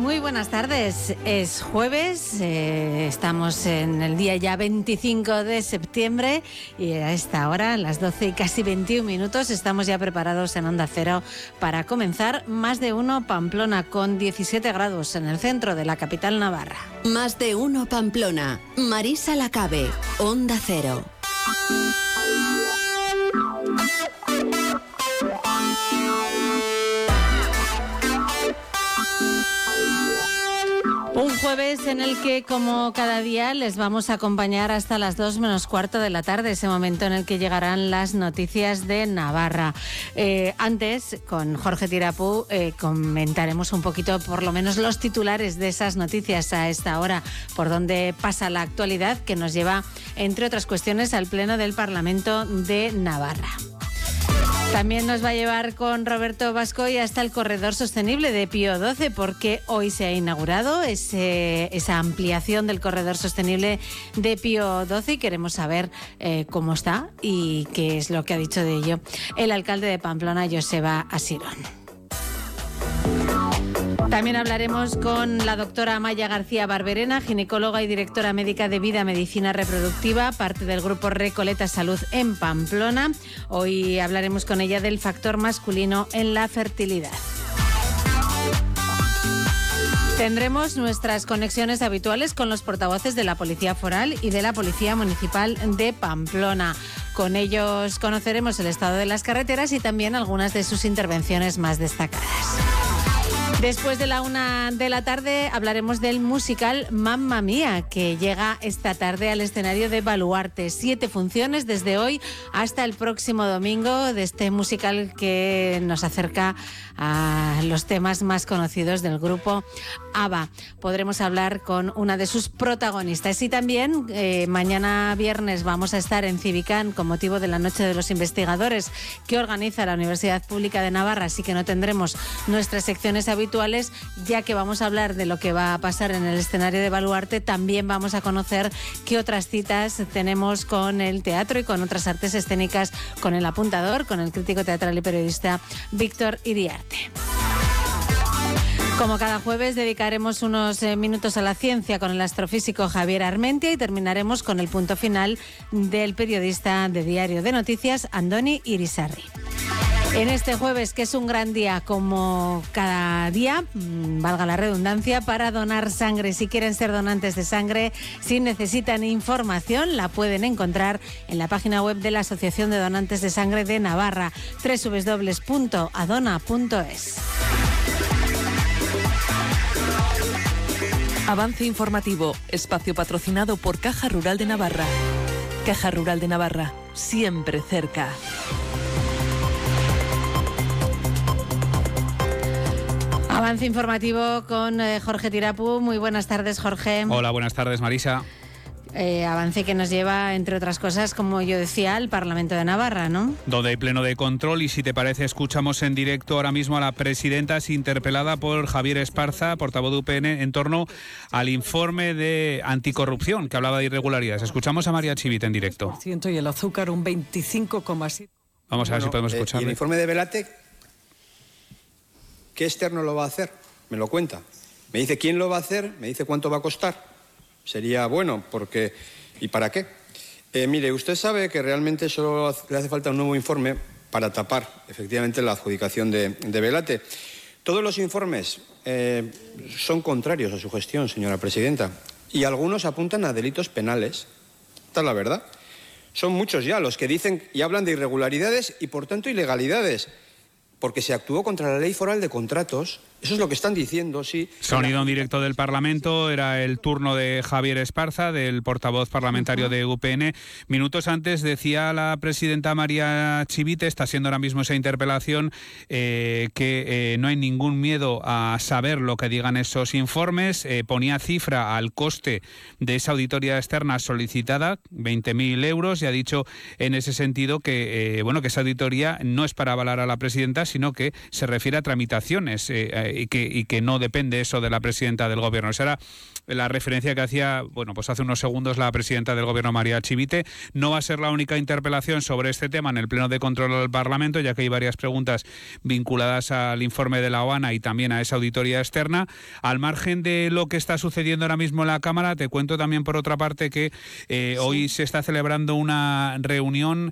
Muy buenas tardes. Es jueves, estamos en el día ya 25 de septiembre y a esta hora, a las 12 y casi 21 minutos, estamos ya preparados en Onda Cero para comenzar Más de Uno Pamplona con 17 grados en el centro de la capital navarra. Más de Uno Pamplona. Marisa Lacabe, Onda Cero. Un jueves en el que, como cada día, les vamos a acompañar hasta las 2 menos cuarto de la tarde, ese momento en el que llegarán las noticias de Navarra. Antes, con Jorge Tirapú, comentaremos un poquito, por lo menos, los titulares de esas noticias a esta hora, por donde pasa la actualidad, que nos lleva, entre otras cuestiones, al Pleno del Parlamento de Navarra. También nos va a llevar con Roberto Bascoy hasta el corredor sostenible de Pío XII, porque hoy se ha inaugurado esa ampliación del corredor sostenible de Pío XII y queremos saber cómo está y qué es lo que ha dicho de ello el alcalde de Pamplona, Joseba Asirón. También hablaremos con la doctora Amaya García Barberena, ginecóloga y directora médica de Vida Medicina Reproductiva, parte del grupo Recoleta Salud en Pamplona. Hoy hablaremos con ella del factor masculino en la fertilidad. Tendremos nuestras conexiones habituales con los portavoces de la Policía Foral y de la Policía Municipal de Pamplona. Con ellos conoceremos el estado de las carreteras y también algunas de sus intervenciones más destacadas. Después de la 1 de la tarde hablaremos del musical Mamma Mía, que llega esta tarde al escenario de Baluarte. 7 funciones desde hoy hasta el próximo domingo de este musical que nos acerca a los temas más conocidos del grupo ABBA. Podremos hablar con una de sus protagonistas. Y también mañana viernes vamos a estar en Civicán con motivo de la Noche de los Investigadores que organiza la Universidad Pública de Navarra, así que no tendremos nuestras secciones habituales, ya que vamos a hablar de lo que va a pasar en el escenario de Baluarte. También vamos a conocer qué otras citas tenemos con el teatro y con otras artes escénicas, con el apuntador, con el crítico teatral y periodista Víctor Iriarte. Como cada jueves, dedicaremos unos minutos a la ciencia con el astrofísico Javier Armentia y terminaremos con el punto final del periodista de Diario de Noticias, Andoni Irisarri. En este jueves, que es un gran día, como cada día, valga la redundancia, para donar sangre. Si quieren ser donantes de sangre, si necesitan información, la pueden encontrar en la página web de la Asociación de Donantes de Sangre de Navarra, www.adona.es. Avance informativo, espacio patrocinado por Caja Rural de Navarra. Caja Rural de Navarra, siempre cerca. Avance informativo con Jorge Tirapú. Muy buenas tardes, Jorge. Hola, buenas tardes, Marisa. Avance que nos lleva, entre otras cosas, como yo decía, al Parlamento de Navarra, ¿no? Donde hay pleno de control y, si te parece, escuchamos en directo ahora mismo a la presidenta, interpelada por Javier Esparza, portavoz de UPN, en torno al informe de anticorrupción que hablaba de irregularidades. Escuchamos a María Chivite en directo. Y el azúcar un 25,7%. Vamos a ver si podemos escucharle. ¿Y el informe de Velate? ¿Qué externo lo va a hacer? Me lo cuenta. Me dice quién lo va a hacer, me dice cuánto va a costar. Sería bueno, porque... ¿Y para qué? Mire, usted sabe que realmente solo le hace falta un nuevo informe para tapar, efectivamente, la adjudicación de Velate. Todos los informes son contrarios a su gestión, señora presidenta, y algunos apuntan a delitos penales. Esta es la verdad. Son muchos ya los que dicen y hablan de irregularidades y, por tanto, ilegalidades, porque se actuó contra la ley foral de contratos. Eso es lo que están diciendo, sí. Sonido en directo del Parlamento, era el turno de Javier Esparza, del portavoz parlamentario de UPN. Minutos antes decía la presidenta María Chivite, está siendo ahora mismo esa interpelación, que no hay ningún miedo a saber lo que digan esos informes. Ponía cifra al coste de esa auditoría externa solicitada, 20.000 euros, y ha dicho en ese sentido que, que esa auditoría no es para avalar a la presidenta, sino que se refiere a tramitaciones y que no depende eso de la presidenta del Gobierno. Esa era la referencia que hacía, pues hace unos segundos la presidenta del Gobierno, María Chivite. No va a ser la única interpelación sobre este tema en el Pleno de Control del Parlamento, ya que hay varias preguntas vinculadas al informe de la OANA y también a esa auditoría externa. Al margen de lo que está sucediendo ahora mismo en la Cámara, te cuento también por otra parte que hoy se está celebrando una reunión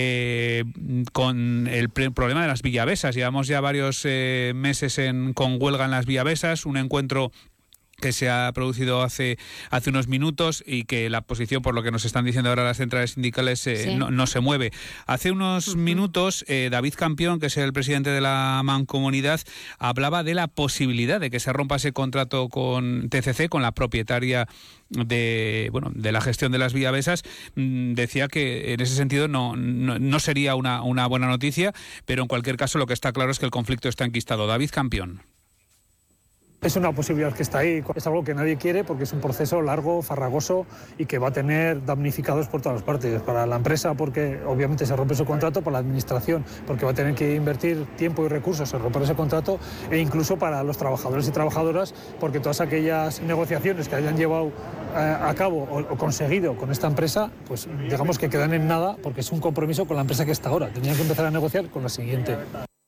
con el problema de las villavesas. Llevamos ya varios meses con huelga en las villavesas, un encuentro que se ha producido hace unos minutos y que la posición, por lo que nos están diciendo ahora las centrales sindicales, no se mueve. Hace unos minutos, David Campión, que es el presidente de la Mancomunidad, hablaba de la posibilidad de que se rompa ese contrato con TCC, con la propietaria de la gestión de las villavesas. Decía que en ese sentido no sería una buena noticia, pero en cualquier caso lo que está claro es que el conflicto está enquistado. David Campión. Es una posibilidad que está ahí, es algo que nadie quiere porque es un proceso largo, farragoso y que va a tener damnificados por todas las partes. Para la empresa porque obviamente se rompe su contrato, para la administración porque va a tener que invertir tiempo y recursos en romper ese contrato, e incluso para los trabajadores y trabajadoras porque todas aquellas negociaciones que hayan llevado a cabo o conseguido con esta empresa, pues digamos que quedan en nada porque es un compromiso con la empresa que está ahora. Tenían que empezar a negociar con la siguiente.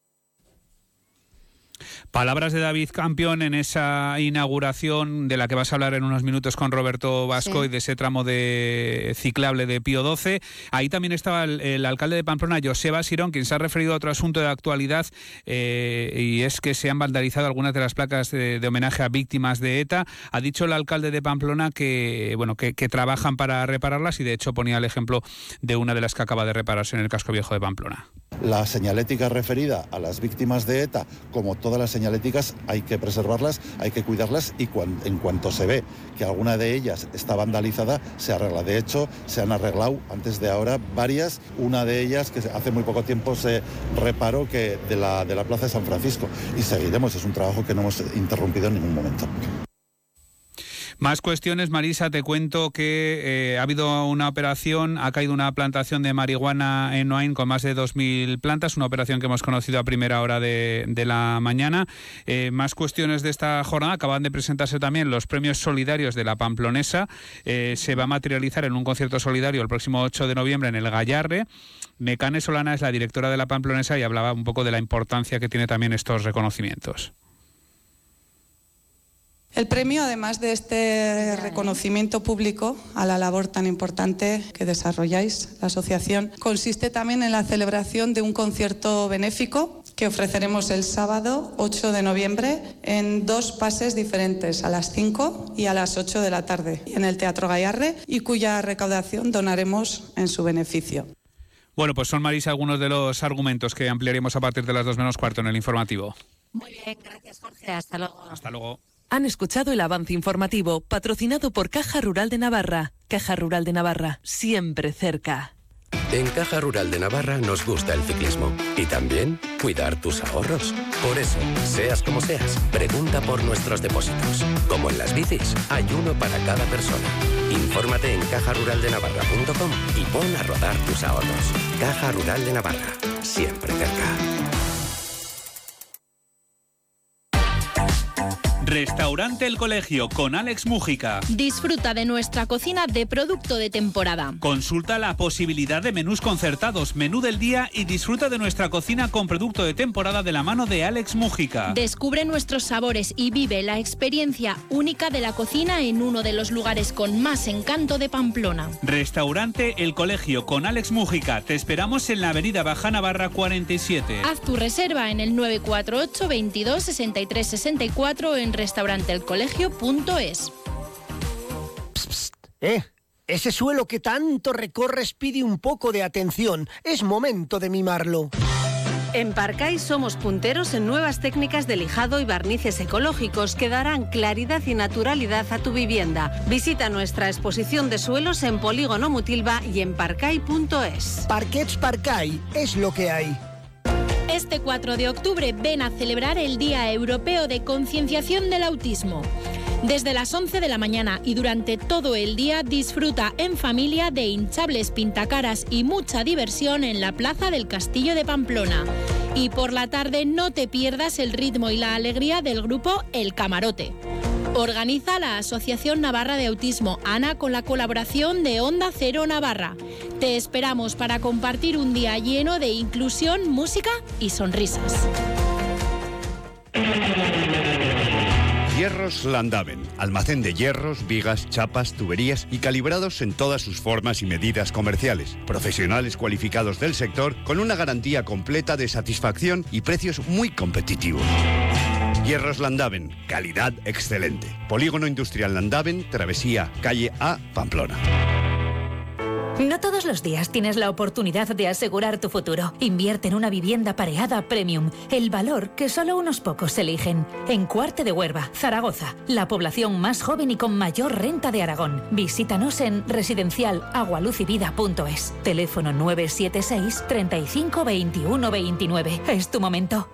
Palabras de David Campión en esa inauguración de la que vas a hablar en unos minutos con Roberto Vasco, y de ese tramo de ciclable de Pío XII. Ahí también estaba el alcalde de Pamplona, Joseba Sirón, quien se ha referido a otro asunto de actualidad, y es que se han vandalizado algunas de las placas de homenaje a víctimas de ETA. Ha dicho el alcalde de Pamplona que trabajan para repararlas, y de hecho ponía el ejemplo de una de las que acaba de repararse en el casco viejo de Pamplona. La señalética referida a las víctimas de ETA, como todas las señaléticas, hay que preservarlas, hay que cuidarlas, y en cuanto se ve que alguna de ellas está vandalizada, se arregla. De hecho, se han arreglado antes de ahora varias, una de ellas que hace muy poco tiempo se reparó, que de la Plaza de San Francisco, y seguiremos, es un trabajo que no hemos interrumpido en ningún momento. Más cuestiones, Marisa, te cuento que ha habido una operación, ha caído una plantación de marihuana en Noain con más de 2.000 plantas, una operación que hemos conocido a primera hora de la mañana. Más cuestiones de esta jornada, acaban de presentarse también los premios solidarios de la Pamplonesa. Se va a materializar en un concierto solidario el próximo 8 de noviembre en el Gallarre. Mecane Solana es la directora de la Pamplonesa y hablaba un poco de la importancia que tiene también estos reconocimientos. El premio, además de este reconocimiento público a la labor tan importante que desarrolláis, la asociación, consiste también en la celebración de un concierto benéfico que ofreceremos el sábado 8 de noviembre en 2 pases diferentes, a las 5 y a las 8 de la tarde, en el Teatro Gallarre, y cuya recaudación donaremos en su beneficio. Bueno, pues son, Marisa, algunos de los argumentos que ampliaremos a partir de las 2 menos cuarto en el informativo. Muy bien, gracias, Jorge. Hasta luego. Hasta luego. Han escuchado el avance informativo patrocinado por Caja Rural de Navarra. Caja Rural de Navarra, siempre cerca. En Caja Rural de Navarra nos gusta el ciclismo y también cuidar tus ahorros. Por eso, seas como seas, pregunta por nuestros depósitos. Como en las bicis, hay uno para cada persona. Infórmate en cajaruraldenavarra.com y pon a rodar tus ahorros. Caja Rural de Navarra, siempre cerca. Restaurante El Colegio con Alex Mújica. Disfruta de nuestra cocina de producto de temporada. Consulta la posibilidad de menús concertados, menú del día, y disfruta de nuestra cocina con producto de temporada de la mano de Alex Mújica. Descubre nuestros sabores y vive la experiencia única de la cocina en uno de los lugares con más encanto de Pamplona. Restaurante El Colegio con Alex Mújica. Te esperamos en la avenida Baja Navarra 47. Haz tu reserva en el 948 22 63 64 en restauranteelcolegio.es. Ese suelo que tanto recorres pide un poco de atención. Es momento de mimarlo. En Parcay somos punteros en nuevas técnicas de lijado y barnices ecológicos que darán claridad y naturalidad a tu vivienda. Visita nuestra exposición de suelos en Polígono Mutilva y en parcay.es. Parquets Parcay, es lo que hay. Este 4 de octubre ven a celebrar el Día Europeo de Concienciación del Autismo. Desde las 11 de la mañana y durante todo el día disfruta en familia de hinchables pintacaras y mucha diversión en la Plaza del Castillo de Pamplona. Y por la tarde no te pierdas el ritmo y la alegría del grupo El Camarote. Organiza la Asociación Navarra de Autismo ANA con la colaboración de Onda Cero Navarra. Te esperamos para compartir un día lleno de inclusión, música y sonrisas. Hierros Landaven, almacén de hierros, vigas, chapas, tuberías y calibrados en todas sus formas y medidas comerciales. Profesionales cualificados del sector con una garantía completa de satisfacción y precios muy competitivos. Hierros Landaven, calidad excelente. Polígono Industrial Landaven, Travesía, calle A, Pamplona. No todos los días tienes la oportunidad de asegurar tu futuro. Invierte en una vivienda pareada Premium, el valor que solo unos pocos eligen. En Cuarte de Huerva, Zaragoza, la población más joven y con mayor renta de Aragón. Visítanos en residencialagualuzivida.es. Teléfono 976 35 21 29. Es tu momento.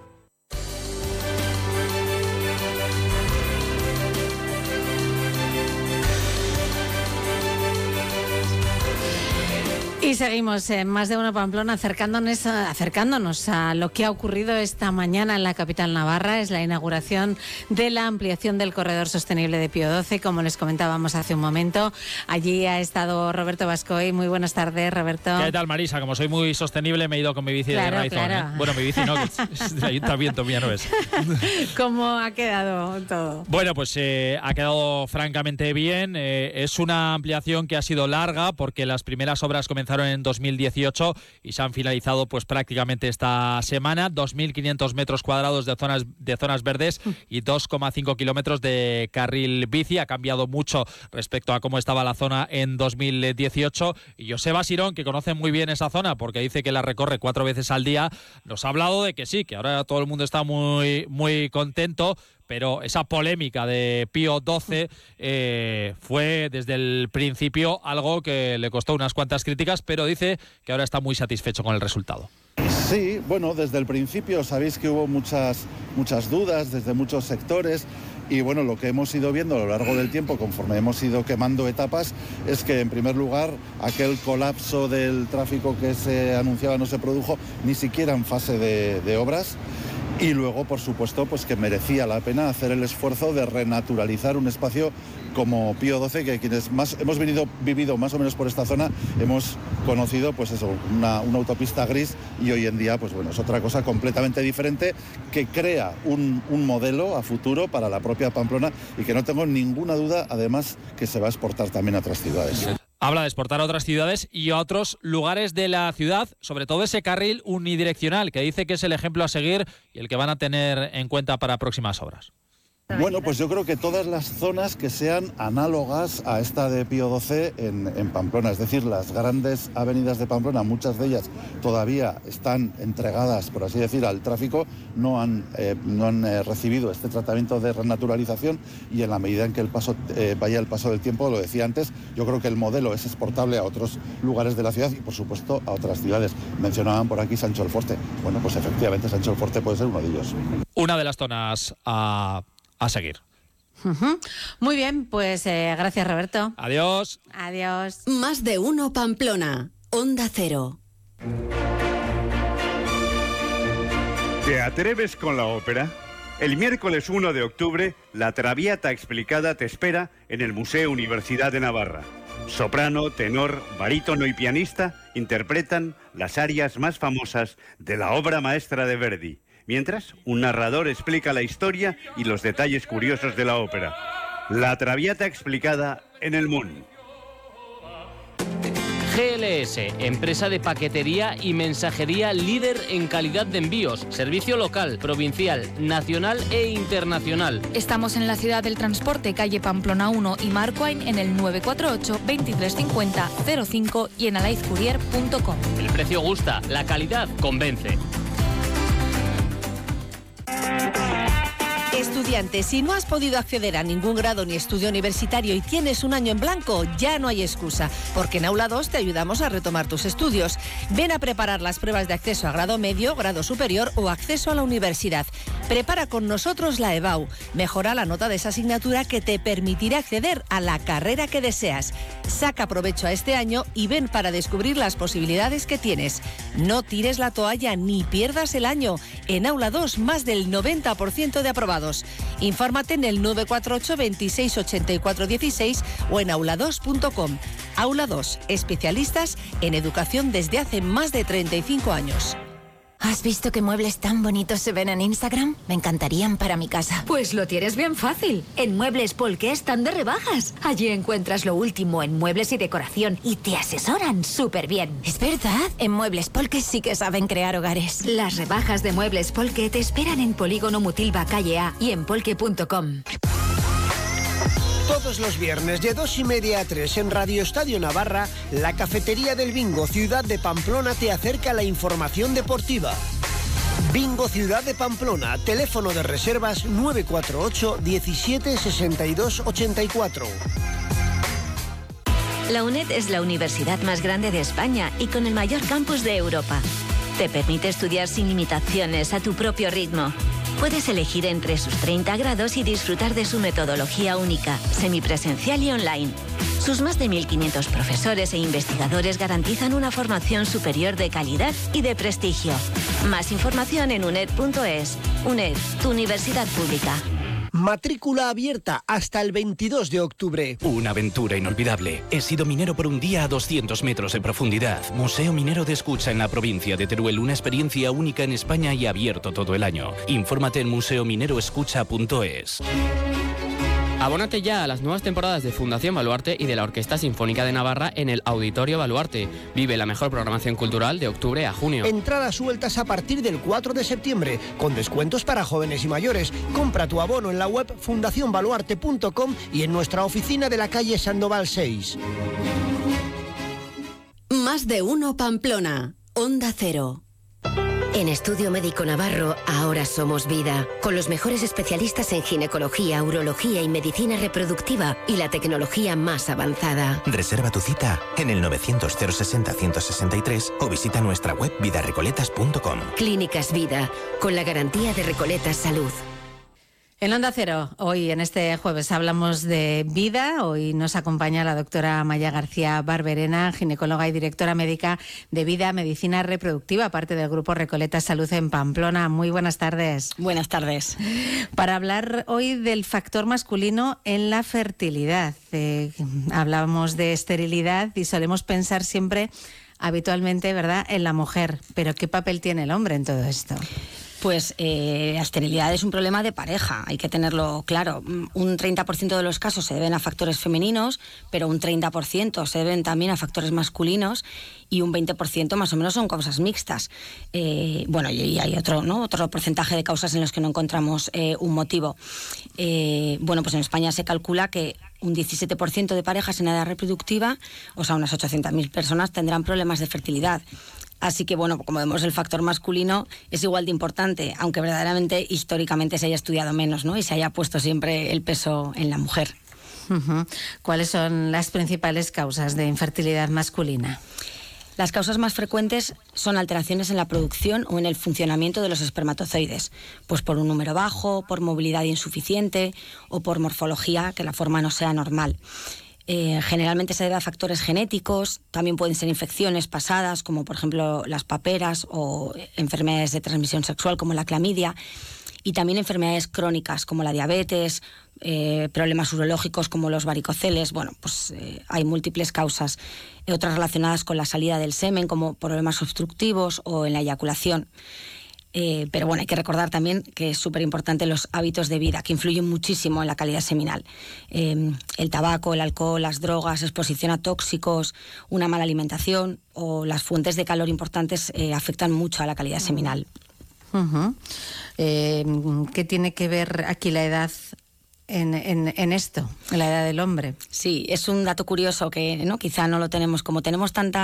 Y seguimos en Más de Uno Pamplona acercándonos a lo que ha ocurrido esta mañana en la capital navarra. Es la inauguración de la ampliación del corredor sostenible de Pío XII, como les comentábamos hace un momento. Allí ha estado Roberto Bascoy. Muy buenas tardes, Roberto. ¿Qué tal, Marisa? Como soy muy sostenible, me he ido con mi bici de Raizón. Claro. Bueno, mi bici no, que es del ayuntamiento, mía no es. ¿Cómo ha quedado todo? Bueno, pues ha quedado francamente bien. Es una ampliación que ha sido larga porque las primeras obras comenzaron en 2018 y se han finalizado pues prácticamente esta semana. 2.500 metros cuadrados de zonas verdes y 2,5 kilómetros de carril bici. Ha cambiado mucho respecto a cómo estaba la zona en 2018. Y Joseba Sirón, que conoce muy bien esa zona porque dice que la recorre 4 veces al día, nos ha hablado de que sí, que ahora todo el mundo está muy, muy contento. Pero esa polémica de Pío XII fue desde el principio algo que le costó unas cuantas críticas, pero dice que ahora está muy satisfecho con el resultado. Sí, bueno, desde el principio sabéis que hubo muchas dudas desde muchos sectores. Y bueno, lo que hemos ido viendo a lo largo del tiempo, conforme hemos ido quemando etapas, es que en primer lugar aquel colapso del tráfico que se anunciaba no se produjo ni siquiera en fase de obras. Y luego, por supuesto, pues que merecía la pena hacer el esfuerzo de renaturalizar un espacio como Pío XII, que quienes más hemos vivido más o menos por esta zona, hemos conocido pues eso, una autopista gris, y hoy en día pues bueno, es otra cosa completamente diferente que crea un modelo a futuro para la propia Pamplona y que no tengo ninguna duda, además, que se va a exportar también a otras ciudades. Habla de exportar a otras ciudades y a otros lugares de la ciudad, sobre todo ese carril unidireccional, que dice que es el ejemplo a seguir y el que van a tener en cuenta para próximas obras. Bueno, pues yo creo que todas las zonas que sean análogas a esta de Pío XII en Pamplona, es decir, las grandes avenidas de Pamplona, muchas de ellas todavía están entregadas, por así decir, al tráfico, no han recibido este tratamiento de renaturalización, y en la medida en que vaya el paso del tiempo, lo decía antes, yo creo que el modelo es exportable a otros lugares de la ciudad y, por supuesto, a otras ciudades. Mencionaban por aquí Sancho Alforte. Bueno, pues efectivamente Sancho Alforte puede ser uno de ellos. Una de las zonas a seguir. Muy bien, pues gracias, Roberto. Adiós. Adiós. Más de Uno Pamplona, Onda Cero. ¿Te atreves con la ópera? El miércoles 1 de octubre, La Traviata Explicada te espera en el Museo Universidad de Navarra. Soprano, tenor, barítono y pianista interpretan las arias más famosas de la obra maestra de Verdi. Mientras, un narrador explica la historia y los detalles curiosos de la ópera. La Traviata Explicada en el MUN. GLS, empresa de paquetería y mensajería líder en calidad de envíos, servicio local, provincial, nacional e internacional. Estamos en la ciudad del transporte, calle Pamplona 1 y Marcoain en el 948 2350 05 y en alaizcourier.com. El precio gusta, la calidad convence. Estudiante, si no has podido acceder a ningún grado ni estudio universitario y tienes un año en blanco, ya no hay excusa, porque en Aula 2 te ayudamos a retomar tus estudios. Ven a preparar las pruebas de acceso a grado medio, grado superior o acceso a la universidad. Prepara con nosotros la EBAU. Mejora la nota de esa asignatura que te permitirá acceder a la carrera que deseas. Saca provecho a este año y ven para descubrir las posibilidades que tienes. No tires la toalla ni pierdas el año. En Aula 2, más del 90% de aprobados. Infórmate en el 948 26 84 16 o en aula2.com. Aula 2, especialistas en educación desde hace más de 35 años. ¿Has visto qué muebles tan bonitos se ven en Instagram? Me encantarían para mi casa. Pues lo tienes bien fácil. En Muebles Polke están de rebajas. Allí encuentras lo último en muebles y decoración y te asesoran súper bien. Es verdad, en Muebles Polke sí que saben crear hogares. Las rebajas de Muebles Polke te esperan en Polígono Mutilva, calle A y en polke.com. Todos los viernes de 2:30 a 3 en Radio Estadio Navarra, la Cafetería del Bingo Ciudad de Pamplona te acerca la información deportiva. Bingo Ciudad de Pamplona, teléfono de reservas 948 17 62 84. La UNED es la universidad más grande de España y con el mayor campus de Europa. Te permite estudiar sin limitaciones a tu propio ritmo. Puedes elegir entre sus 30 grados y disfrutar de su metodología única, semipresencial y online. Sus más de 1.500 profesores e investigadores garantizan una formación superior de calidad y de prestigio. Más información en uned.es. UNED, tu universidad pública. Matrícula abierta hasta el 22 de octubre. Una aventura inolvidable. He sido minero por un día a 200 metros de profundidad. Museo Minero de Escucha en la provincia de Teruel. Una experiencia única en España y abierto todo el año. Infórmate en museomineroescucha.es. Abónate ya a las nuevas temporadas de Fundación Baluarte y de la Orquesta Sinfónica de Navarra en el Auditorio Baluarte. Vive la mejor programación cultural de octubre a junio. Entradas sueltas a partir del 4 de septiembre, con descuentos para jóvenes y mayores. Compra tu abono en la web fundacionbaluarte.com y en nuestra oficina de la calle Sandoval 6. Más de uno Pamplona, Onda Cero. En Estudio Médico Navarro, ahora somos vida, con los mejores especialistas en ginecología, urología y medicina reproductiva y la tecnología más avanzada. Reserva tu cita en el 900 060 163 o visita nuestra web vidarecoletas.com. Clínicas Vida, con la garantía de Recoletas Salud. En Onda Cero, hoy en este jueves hablamos de vida. Hoy nos acompaña la doctora Maya García Barberena, ginecóloga y directora médica de Vida Medicina Reproductiva, parte del grupo Recoletas Salud en Pamplona. Muy buenas tardes. Buenas tardes. Para hablar hoy del factor masculino en la fertilidad. Hablamos de esterilidad y solemos pensar siempre, habitualmente, ¿verdad?, en la mujer. Pero ¿qué papel tiene el hombre en todo esto? Pues la esterilidad es un problema de pareja, hay que tenerlo claro. Un 30% de los casos se deben a factores femeninos, pero un 30% se deben también a factores masculinos y un 20% más o menos son causas mixtas. Y hay otro porcentaje de causas en los que no encontramos un motivo. Pues en España se calcula que un 17% de parejas en edad reproductiva, o sea, unas 800.000 personas, tendrán problemas de fertilidad. Así que, como vemos, el factor masculino es igual de importante, aunque verdaderamente históricamente se haya estudiado menos, ¿no? Y se haya puesto siempre el peso en la mujer. Uh-huh. ¿Cuáles son las principales causas de infertilidad masculina? Las causas más frecuentes son alteraciones en la producción o en el funcionamiento de los espermatozoides, pues por un número bajo, por movilidad insuficiente o por morfología, que la forma no sea normal. Generalmente se debe a factores genéticos, también pueden ser infecciones pasadas, como por ejemplo las paperas, o enfermedades de transmisión sexual como la clamidia, y también enfermedades crónicas como la diabetes, problemas urológicos como los varicoceles. Hay múltiples causas, otras relacionadas con la salida del semen como problemas obstructivos o en la eyaculación. Pero hay que recordar también que es súper importante los hábitos de vida, que influyen muchísimo en la calidad seminal. El tabaco, el alcohol, las drogas, exposición a tóxicos, una mala alimentación o las fuentes de calor importantes afectan mucho a la calidad seminal. Uh-huh. ¿Qué tiene que ver aquí la edad en esto, en la edad del hombre. Sí, es un dato curioso que no, quizá no lo tenemos, como tenemos tan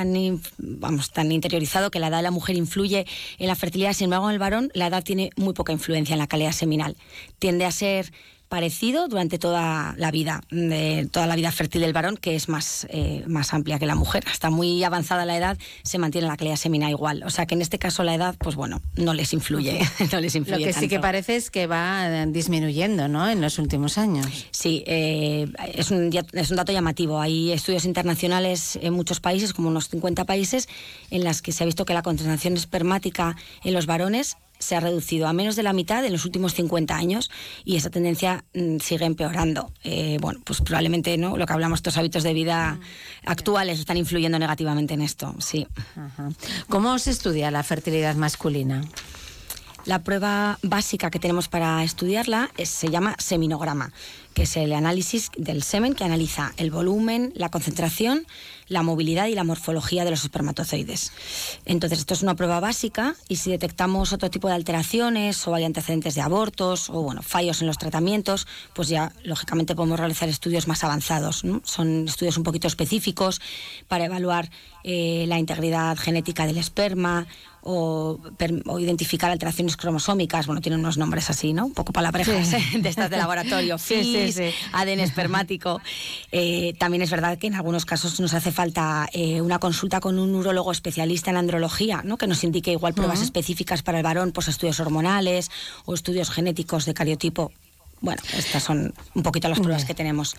interiorizado que la edad de la mujer influye en la fertilidad. Sin embargo, en el varón la edad tiene muy poca influencia en la calidad seminal. Tiende a ser parecido durante toda la vida fértil del varón, que es más amplia que la mujer. Hasta muy avanzada la edad se mantiene la calidad seminal igual. O sea que en este caso la edad, pues bueno, no les influye. No les influye Lo que tanto. sí que parece es que va disminuyendo, ¿no?, en los últimos años. Sí, es un dato llamativo. Hay estudios internacionales en muchos países, como unos 50 países, en las que se ha visto que la concentración espermática en los varones se ha reducido a menos de la mitad en los últimos 50 años y esa tendencia sigue empeorando. Bueno, pues probablemente, ¿no?, lo que hablamos, estos hábitos de vida actuales están influyendo negativamente en esto, sí. Ajá. ¿Cómo se estudia la fertilidad masculina? La prueba básica que tenemos para estudiarla se llama seminograma, que es el análisis del semen que analiza el volumen, la concentración, la movilidad y la morfología de los espermatozoides. Entonces, esto es una prueba básica y si detectamos otro tipo de alteraciones o hay antecedentes de abortos o fallos en los tratamientos, pues ya lógicamente podemos realizar estudios más avanzados, ¿no? Son estudios un poquito específicos para evaluar la integridad genética del esperma o identificar alteraciones cromosómicas. Bueno, tienen unos nombres así, ¿no?, un poco palabrejas, sí. De estas de laboratorio, FIS, sí. ADN espermático. También es verdad que en algunos casos nos hace falta una consulta con un urólogo especialista en andrología, ¿no?, que nos indique igual pruebas específicas para el varón, pues estudios hormonales o estudios genéticos de cariotipo. Bueno, estas son un poquito las pruebas que tenemos.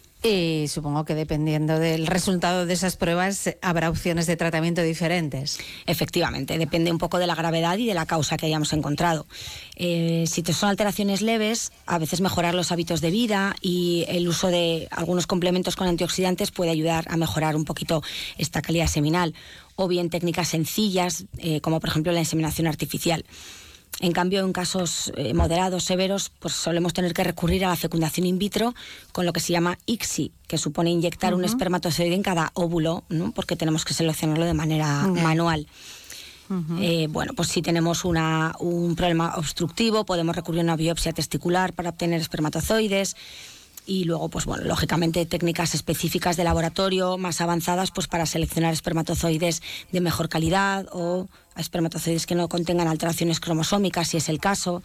Y supongo que dependiendo del resultado de esas pruebas habrá opciones de tratamiento diferentes. Efectivamente, depende un poco de la gravedad y de la causa que hayamos encontrado. Si son alteraciones leves, a veces mejorar los hábitos de vida y el uso de algunos complementos con antioxidantes puede ayudar a mejorar un poquito esta calidad seminal. O bien técnicas sencillas, como por ejemplo la inseminación artificial. En cambio, en casos moderados, severos, pues solemos tener que recurrir a la fecundación in vitro con lo que se llama ICSI, que supone inyectar un espermatozoide en cada óvulo, ¿no?, porque tenemos que seleccionarlo de manera manual. Bueno, pues si tenemos un problema obstructivo, podemos recurrir a una biopsia testicular para obtener espermatozoides. Y luego, pues bueno, lógicamente técnicas específicas de laboratorio más avanzadas, pues para seleccionar espermatozoides de mejor calidad o espermatozoides que no contengan alteraciones cromosómicas, si es el caso.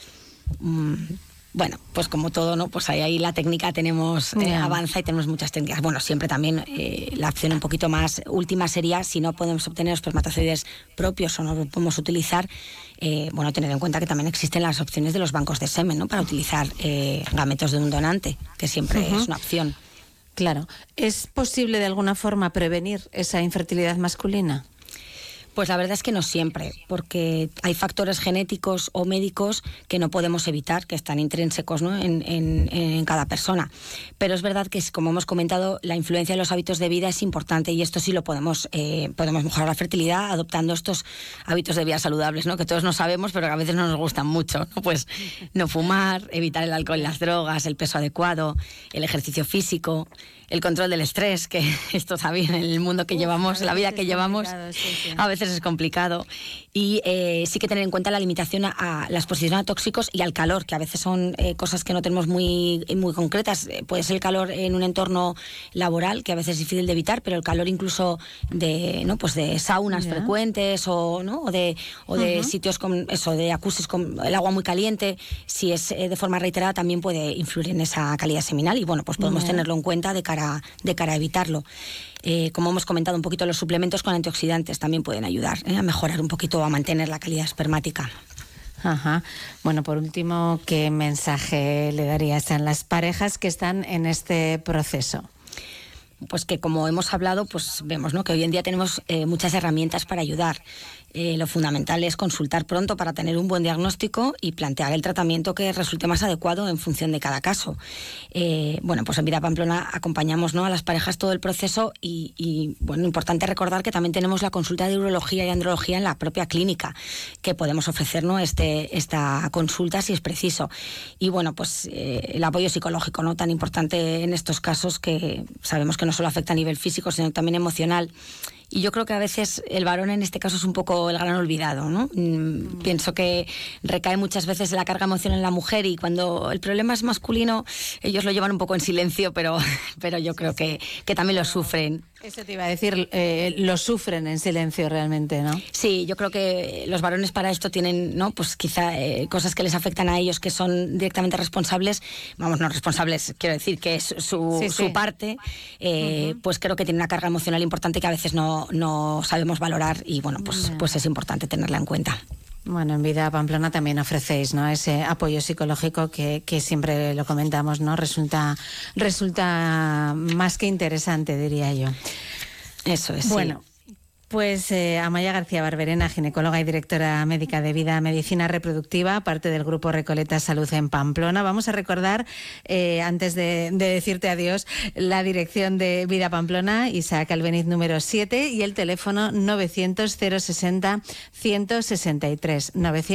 Bueno, pues como todo, ¿no?, pues ahí la técnica tenemos avanza y tenemos muchas técnicas. Bueno, siempre también la opción un poquito más última sería, si no podemos obtener espermatozoides propios o no los podemos utilizar, bueno, tener en cuenta que también existen las opciones de los bancos de semen, ¿no?, para utilizar gametos de un donante, que siempre es una opción. Claro. ¿Es posible de alguna forma prevenir esa infertilidad masculina? Pues la verdad es que no siempre, porque hay factores genéticos o médicos que no podemos evitar, que están intrínsecos, ¿no?, en cada persona. Pero es verdad que, como hemos comentado, la influencia de los hábitos de vida es importante y esto sí lo podemos mejorar la fertilidad adoptando estos hábitos de vida saludables, ¿no?, que todos no sabemos, pero que a veces no nos gustan mucho, ¿no? Pues no fumar, evitar el alcohol y las drogas, el peso adecuado, el ejercicio físico, el control del estrés, que esto también en el mundo que llevamos, la vida que llevamos, a veces es complicado. Y sí que tener en cuenta la limitación a la exposición a tóxicos y al calor, que a veces son cosas que no tenemos muy concretas. Puede ser el calor en un entorno laboral, que a veces es difícil de evitar, pero el calor incluso de saunas frecuentes o de sitios con eso, de jacuzzis con el agua muy caliente, si es de forma reiterada, también puede influir en esa calidad seminal y bueno, pues podemos tenerlo en cuenta de cara a evitarlo. Como hemos comentado un poquito, los suplementos con antioxidantes también pueden ayudar a mejorar un poquito, a mantener la calidad espermática. Ajá. Bueno, por último, ¿qué mensaje le darías a las parejas que están en este proceso? Pues que, como hemos hablado, pues vemos, ¿no?, que hoy en día tenemos muchas herramientas para ayudar. Lo fundamental es consultar pronto para tener un buen diagnóstico y plantear el tratamiento que resulte más adecuado en función de cada caso. Bueno, pues en Vida Pamplona acompañamos, ¿no?, a las parejas todo el proceso y bueno, importante recordar que también tenemos la consulta de urología y andrología en la propia clínica, que podemos ofrecernos esta consulta si es preciso. Y bueno, pues el apoyo psicológico, ¿no?, tan importante en estos casos, que sabemos que no solo afecta a nivel físico, sino también emocional. Y yo creo que a veces el varón en este caso es un poco el gran olvidado, ¿no? Pienso que recae muchas veces la carga emocional en la mujer y cuando el problema es masculino, ellos lo llevan un poco en silencio, pero yo creo que también lo sufren. Eso te iba a decir, lo sufren en silencio realmente, ¿no? Sí, yo creo que los varones para esto tienen, ¿no? Pues quizá cosas que les afectan a ellos que son directamente responsables, vamos, no responsables, quiero decir que es su parte, pues creo que tiene una carga emocional importante que a veces no sabemos valorar y bueno, pues es importante tenerla en cuenta. Bueno, en Vida Pamplona también ofrecéis, ¿no?, ese apoyo psicológico que siempre lo comentamos, ¿no? Resulta más que interesante, diría yo. Eso es. Bueno, sí. Pues Amaya García Barberena, ginecóloga y directora médica de Vida Medicina Reproductiva, parte del Grupo Recoleta Salud en Pamplona. Vamos a recordar, antes de decirte adiós, la dirección de Vida Pamplona, Isaac Albeniz número 7 y el teléfono 900-060-163.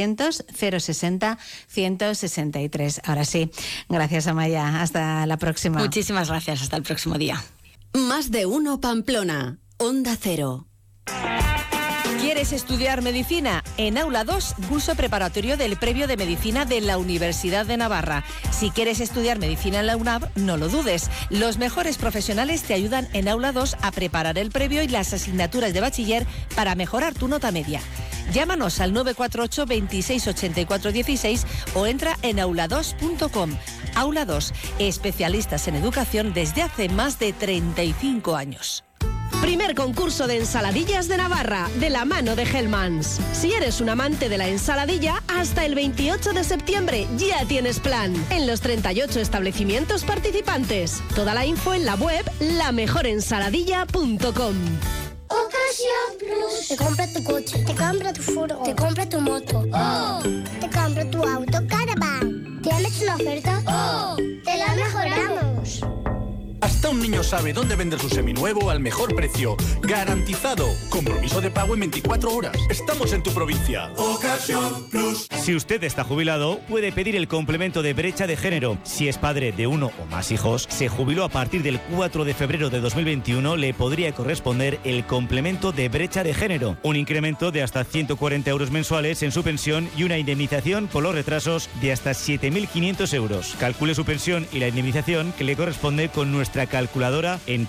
900-060-163. Ahora sí, gracias Amaya, hasta la próxima. Muchísimas gracias, hasta el próximo día. Más de uno Pamplona, Onda Cero. ¿Quieres estudiar medicina? En Aula 2, curso preparatorio del previo de medicina de la Universidad de Navarra. Si quieres estudiar medicina en la UNAV, no lo dudes. Los mejores profesionales te ayudan en Aula 2 a preparar el previo y las asignaturas de bachiller para mejorar tu nota media. Llámanos al 948 26 84 16 o entra en aula2.com. Aula 2, especialistas en educación desde hace más de 35 años. Primer concurso de ensaladillas de Navarra, de la mano de Hellmann's. Si eres un amante de la ensaladilla, hasta el 28 de septiembre ya tienes plan. En los 38 establecimientos participantes. Toda la info en la web lamejorensaladilla.com. Ocasión Plus. Te compra tu coche, te compra tu furgo, te compra tu moto. ¡Oh! Te compra tu auto Caravan. ¿Tienes una oferta? ¡Oh! ¡Te la mejoramos! Hasta un niño sabe dónde vender su seminuevo al mejor precio. ¡Garantizado! Compromiso de pago en 24 horas. Estamos en tu provincia. Ocasión Plus. Si usted está jubilado, puede pedir el complemento de brecha de género. Si es padre de uno o más hijos, se jubiló a partir del 4 de febrero de 2021, le podría corresponder el complemento de brecha de género. Un incremento de hasta 140 euros mensuales en su pensión y una indemnización por los retrasos de hasta 7.500 euros. Calcule su pensión y la indemnización que le corresponde con nuestra calculadora en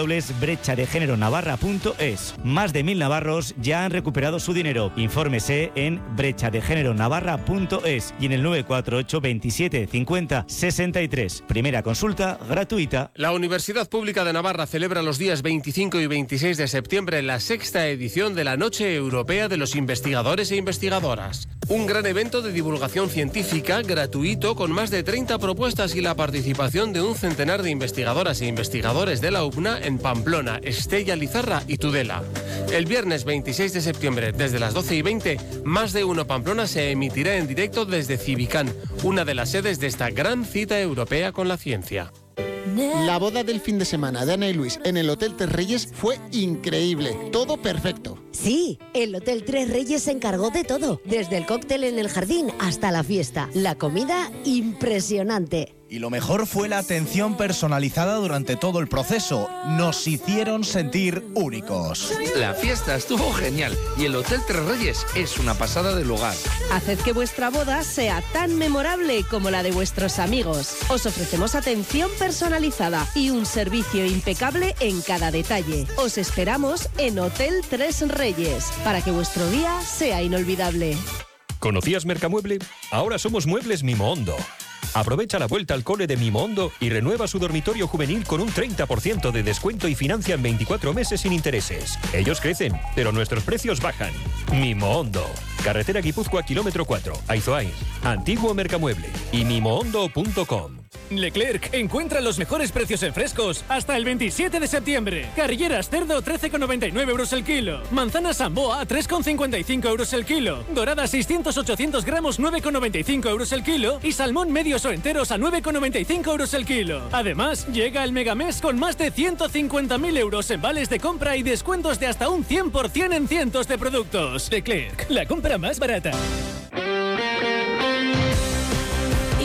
www.brechadegeneronavarra.es. Más de 1.000 navarros ya han recuperado su dinero. Infórmese en brechadegeneronavarra.es y en el 948 27 50 63. Primera consulta gratuita. La Universidad Pública de Navarra celebra los días 25 y 26 de septiembre la 6ª edición de la Noche Europea de los Investigadores e Investigadoras. Un gran evento de divulgación científica gratuito con más de 30 propuestas y la participación de un centenar de investigadoras e investigadores de la UPNA en Pamplona, Estella, Lizarra y Tudela. El viernes 26 de septiembre, desde las 12:20, Más de uno Pamplona se emitirá en directo desde Civicán, una de las sedes de esta gran cita europea con la ciencia. La boda del fin de semana de Ana y Luis en el Hotel Tres Reyes fue increíble, todo perfecto. Sí, el Hotel Tres Reyes se encargó de todo, desde el cóctel en el jardín hasta la fiesta. La comida, impresionante. Y lo mejor fue la atención personalizada durante todo el proceso. Nos hicieron sentir únicos. La fiesta estuvo genial y el Hotel Tres Reyes es una pasada de lugar. Haced que vuestra boda sea tan memorable como la de vuestros amigos. Os ofrecemos atención personalizada y un servicio impecable en cada detalle. Os esperamos en Hotel Tres Reyes para que vuestro día sea inolvidable. ¿Conocías Mercamueble? Ahora somos Muebles Mimohondo. Aprovecha la vuelta al cole de Mimohondo y renueva su dormitorio juvenil con un 30% de descuento y financia en 24 meses sin intereses. Ellos crecen, pero nuestros precios bajan. Mimohondo. Carretera Guipúzcoa, kilómetro 4, Aizoain. Antiguo Mercamueble. Y mimohondo.com. Leclerc encuentra los mejores precios en frescos hasta el 27 de septiembre. Carrilleras cerdo 13,99 euros el kilo. Manzanas Samboa 3,55 euros el kilo. Doradas 600-800 gramos 9,95 euros el kilo. Y salmón medios o enteros a 9,95 euros el kilo. Además, llega el Megamés con más de 150.000 euros en vales de compra y descuentos de hasta un 100% en cientos de productos. Leclerc, la compra más barata. Y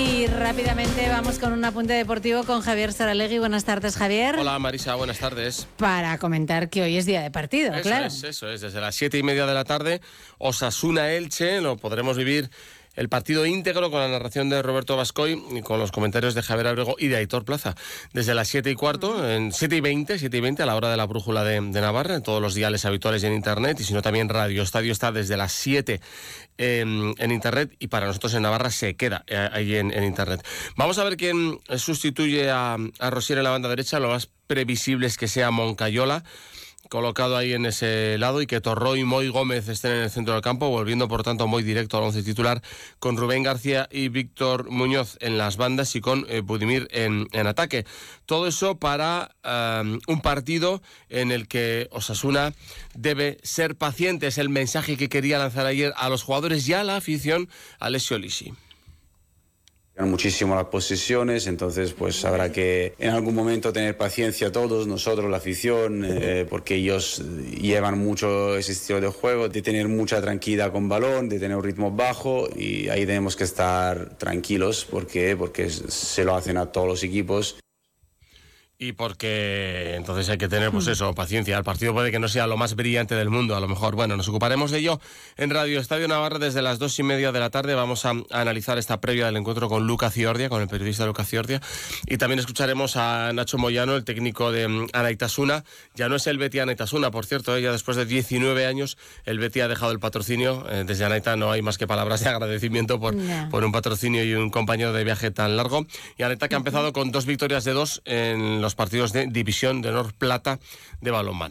rápidamente vamos con un apunte deportivo con Javier Saralegui. Buenas tardes, Javier. Hola, Marisa, buenas tardes. Para comentar que hoy es día de partido, claro. Eso es. Desde las 7:30 de la tarde, Osasuna-Elche, lo podremos vivir el partido íntegro con la narración de Roberto Bascoy y con los comentarios de Javier Abrego y de Aitor Plaza. Desde las 7:15, en 7:20 a la hora de la brújula de Navarra, en todos los diales habituales y en Internet, y si no también Radio Estadio está desde las 7 en Internet, y para nosotros en Navarra se queda ahí en Internet. Vamos a ver quién sustituye a Rosier en la banda derecha. Lo más previsible es que sea Moncayola, colocado ahí en ese lado, y que Torró y Moy Gómez estén en el centro del campo, volviendo por tanto muy directo al once titular, con Rubén García y Víctor Muñoz en las bandas y con Budimir en ataque. Todo eso para un partido en el que Osasuna debe ser paciente. Es el mensaje que quería lanzar ayer a los jugadores y a la afición Alessio Lisi. Muchísimo las posesiones, entonces pues habrá que en algún momento tener paciencia todos, nosotros, la afición, porque ellos llevan mucho ese estilo de juego, de tener mucha tranquilidad con balón, de tener un ritmo bajo, y ahí tenemos que estar tranquilos porque se lo hacen a todos los equipos. Y porque entonces hay que tener, pues eso, paciencia. El partido puede que no sea lo más brillante del mundo, a lo mejor. Bueno, nos ocuparemos de ello en Radio Estadio Navarra desde las 2:30 de la tarde. Vamos a analizar esta previa del encuentro con Luca Ciordia, con el periodista Luca Ciordia. Y también escucharemos a Nacho Moyano, el técnico de Anaitasuna. Ya no es el Betis Anaitasuna, por cierto, ya después de 19 años el Betis ha dejado el patrocinio. Desde Anaita no hay más que palabras de agradecimiento por un patrocinio y un compañero de viaje tan largo. Y Anaita, que ha empezado con 2 victorias de 2 en los partidos de División de Honor Plata de balonmano.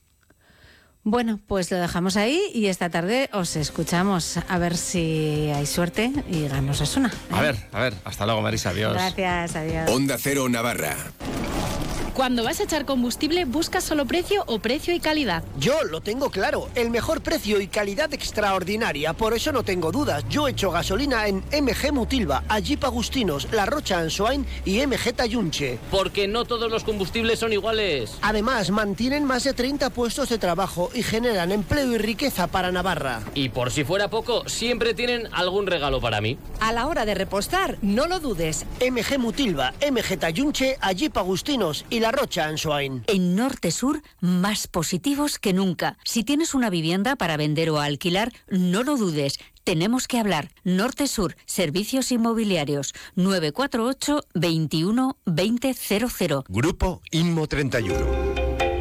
Bueno, pues lo dejamos ahí y esta tarde os escuchamos, a ver si hay suerte y ganamos Osasuna, ¿eh? A ver, hasta luego, Marisa, adiós. Gracias, adiós. Onda Cero Navarra. Cuando vas a echar combustible, ¿buscas solo precio o precio y calidad? Yo lo tengo claro, el mejor precio y calidad extraordinaria, por eso no tengo dudas. Yo echo gasolina en MG Mutilva, Jeep Agustinos, La Rocha Ansoain y MG Tayunche. Porque no todos los combustibles son iguales. Además, mantienen más de 30 puestos de trabajo y generan empleo y riqueza para Navarra. Y por si fuera poco, siempre tienen algún regalo para mí. A la hora de repostar, no lo dudes. MG Mutilva, MG Tayunche, Jeep Agustinos y La Rocha Ansoain. En Norte Sur, más positivos que nunca. Si tienes una vivienda para vender o alquilar, no lo dudes. Tenemos que hablar. Norte Sur, Servicios Inmobiliarios, 948 21 2000. Grupo Inmo 31.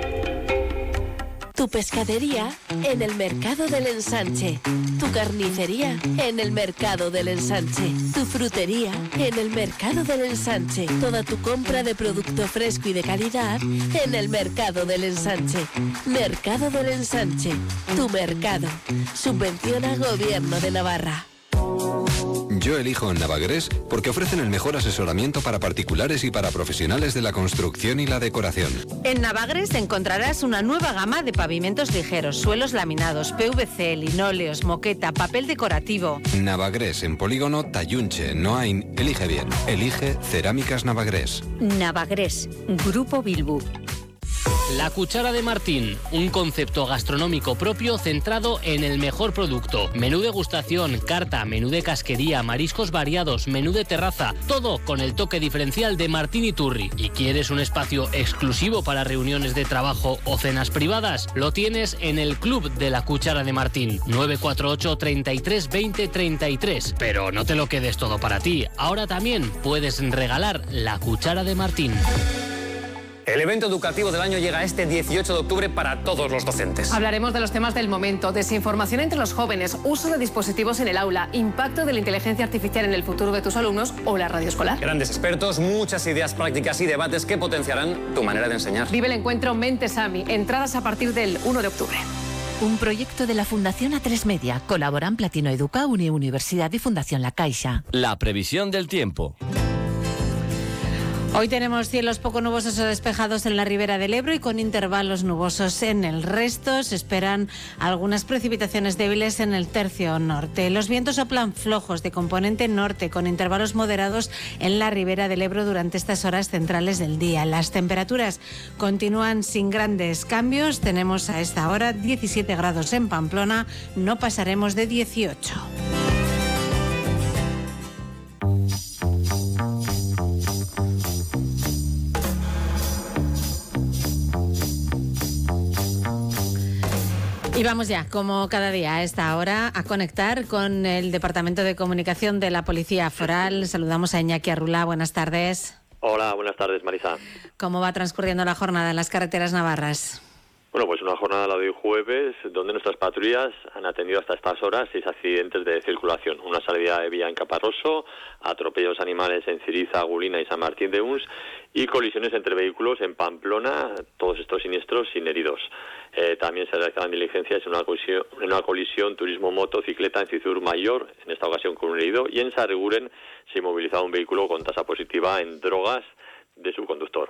Tu pescadería en el Mercado del Ensanche. Tu carnicería en el Mercado del Ensanche. Tu frutería en el Mercado del Ensanche. Toda tu compra de producto fresco y de calidad en el Mercado del Ensanche. Mercado del Ensanche. Tu mercado. Subvenciona Gobierno de Navarra. Yo elijo Navagrés porque ofrecen el mejor asesoramiento para particulares y para profesionales de la construcción y la decoración. En Navagrés encontrarás una nueva gama de pavimentos ligeros, suelos laminados, PVC, linóleos, moqueta, papel decorativo. Navagrés en Polígono Tayunche, Noain. Elige bien. Elige Cerámicas Navagrés. Navagrés, Grupo Bilbu. La Cuchara de Martín, un concepto gastronómico propio centrado en el mejor producto. Menú degustación, carta, menú de casquería, mariscos variados, menú de terraza, todo con el toque diferencial de Martín Iturri. ¿Y quieres un espacio exclusivo para reuniones de trabajo o cenas privadas? Lo tienes en el Club de la Cuchara de Martín, 948 33 20 33. Pero no te lo quedes todo para ti, ahora también puedes regalar la Cuchara de Martín. El evento educativo del año llega este 18 de octubre para todos los docentes. Hablaremos de los temas del momento: desinformación entre los jóvenes, uso de dispositivos en el aula, impacto de la inteligencia artificial en el futuro de tus alumnos o la radio escolar. Grandes expertos, muchas ideas prácticas y debates que potenciarán tu manera de enseñar. Vive el encuentro Mentes AMI. Entradas a partir del 1 de octubre. Un proyecto de la Fundación A3 Media. Colaboran Platino Educa, Universidad y Fundación La Caixa. La previsión del tiempo. Hoy tenemos cielos poco nubosos o despejados en la ribera del Ebro y con intervalos nubosos en el resto. Se esperan algunas precipitaciones débiles en el tercio norte. Los vientos soplan flojos de componente norte con intervalos moderados en la ribera del Ebro durante estas horas centrales del día. Las temperaturas continúan sin grandes cambios. Tenemos a esta hora 17 grados en Pamplona, no pasaremos de 18. Y vamos ya, como cada día a esta hora, a conectar con el Departamento de Comunicación de la Policía Foral. Saludamos a Iñaki Arrula. Buenas tardes. Hola, buenas tardes, Marisa. ¿Cómo va transcurriendo la jornada en las carreteras navarras? Bueno, pues una jornada la de hoy jueves, donde nuestras patrullas han atendido hasta estas horas 6 accidentes de circulación. Una salida de vía en Caparroso, atropellos animales en Ciriza, Gulina y San Martín de Uns, y colisiones entre vehículos en Pamplona, todos estos siniestros sin heridos. También se realizan diligencias en una colisión turismo-motocicleta en Cizur Mayor, en esta ocasión con un herido, y en Sarreguren se inmovilizaba un vehículo con tasa positiva en drogas de su conductor.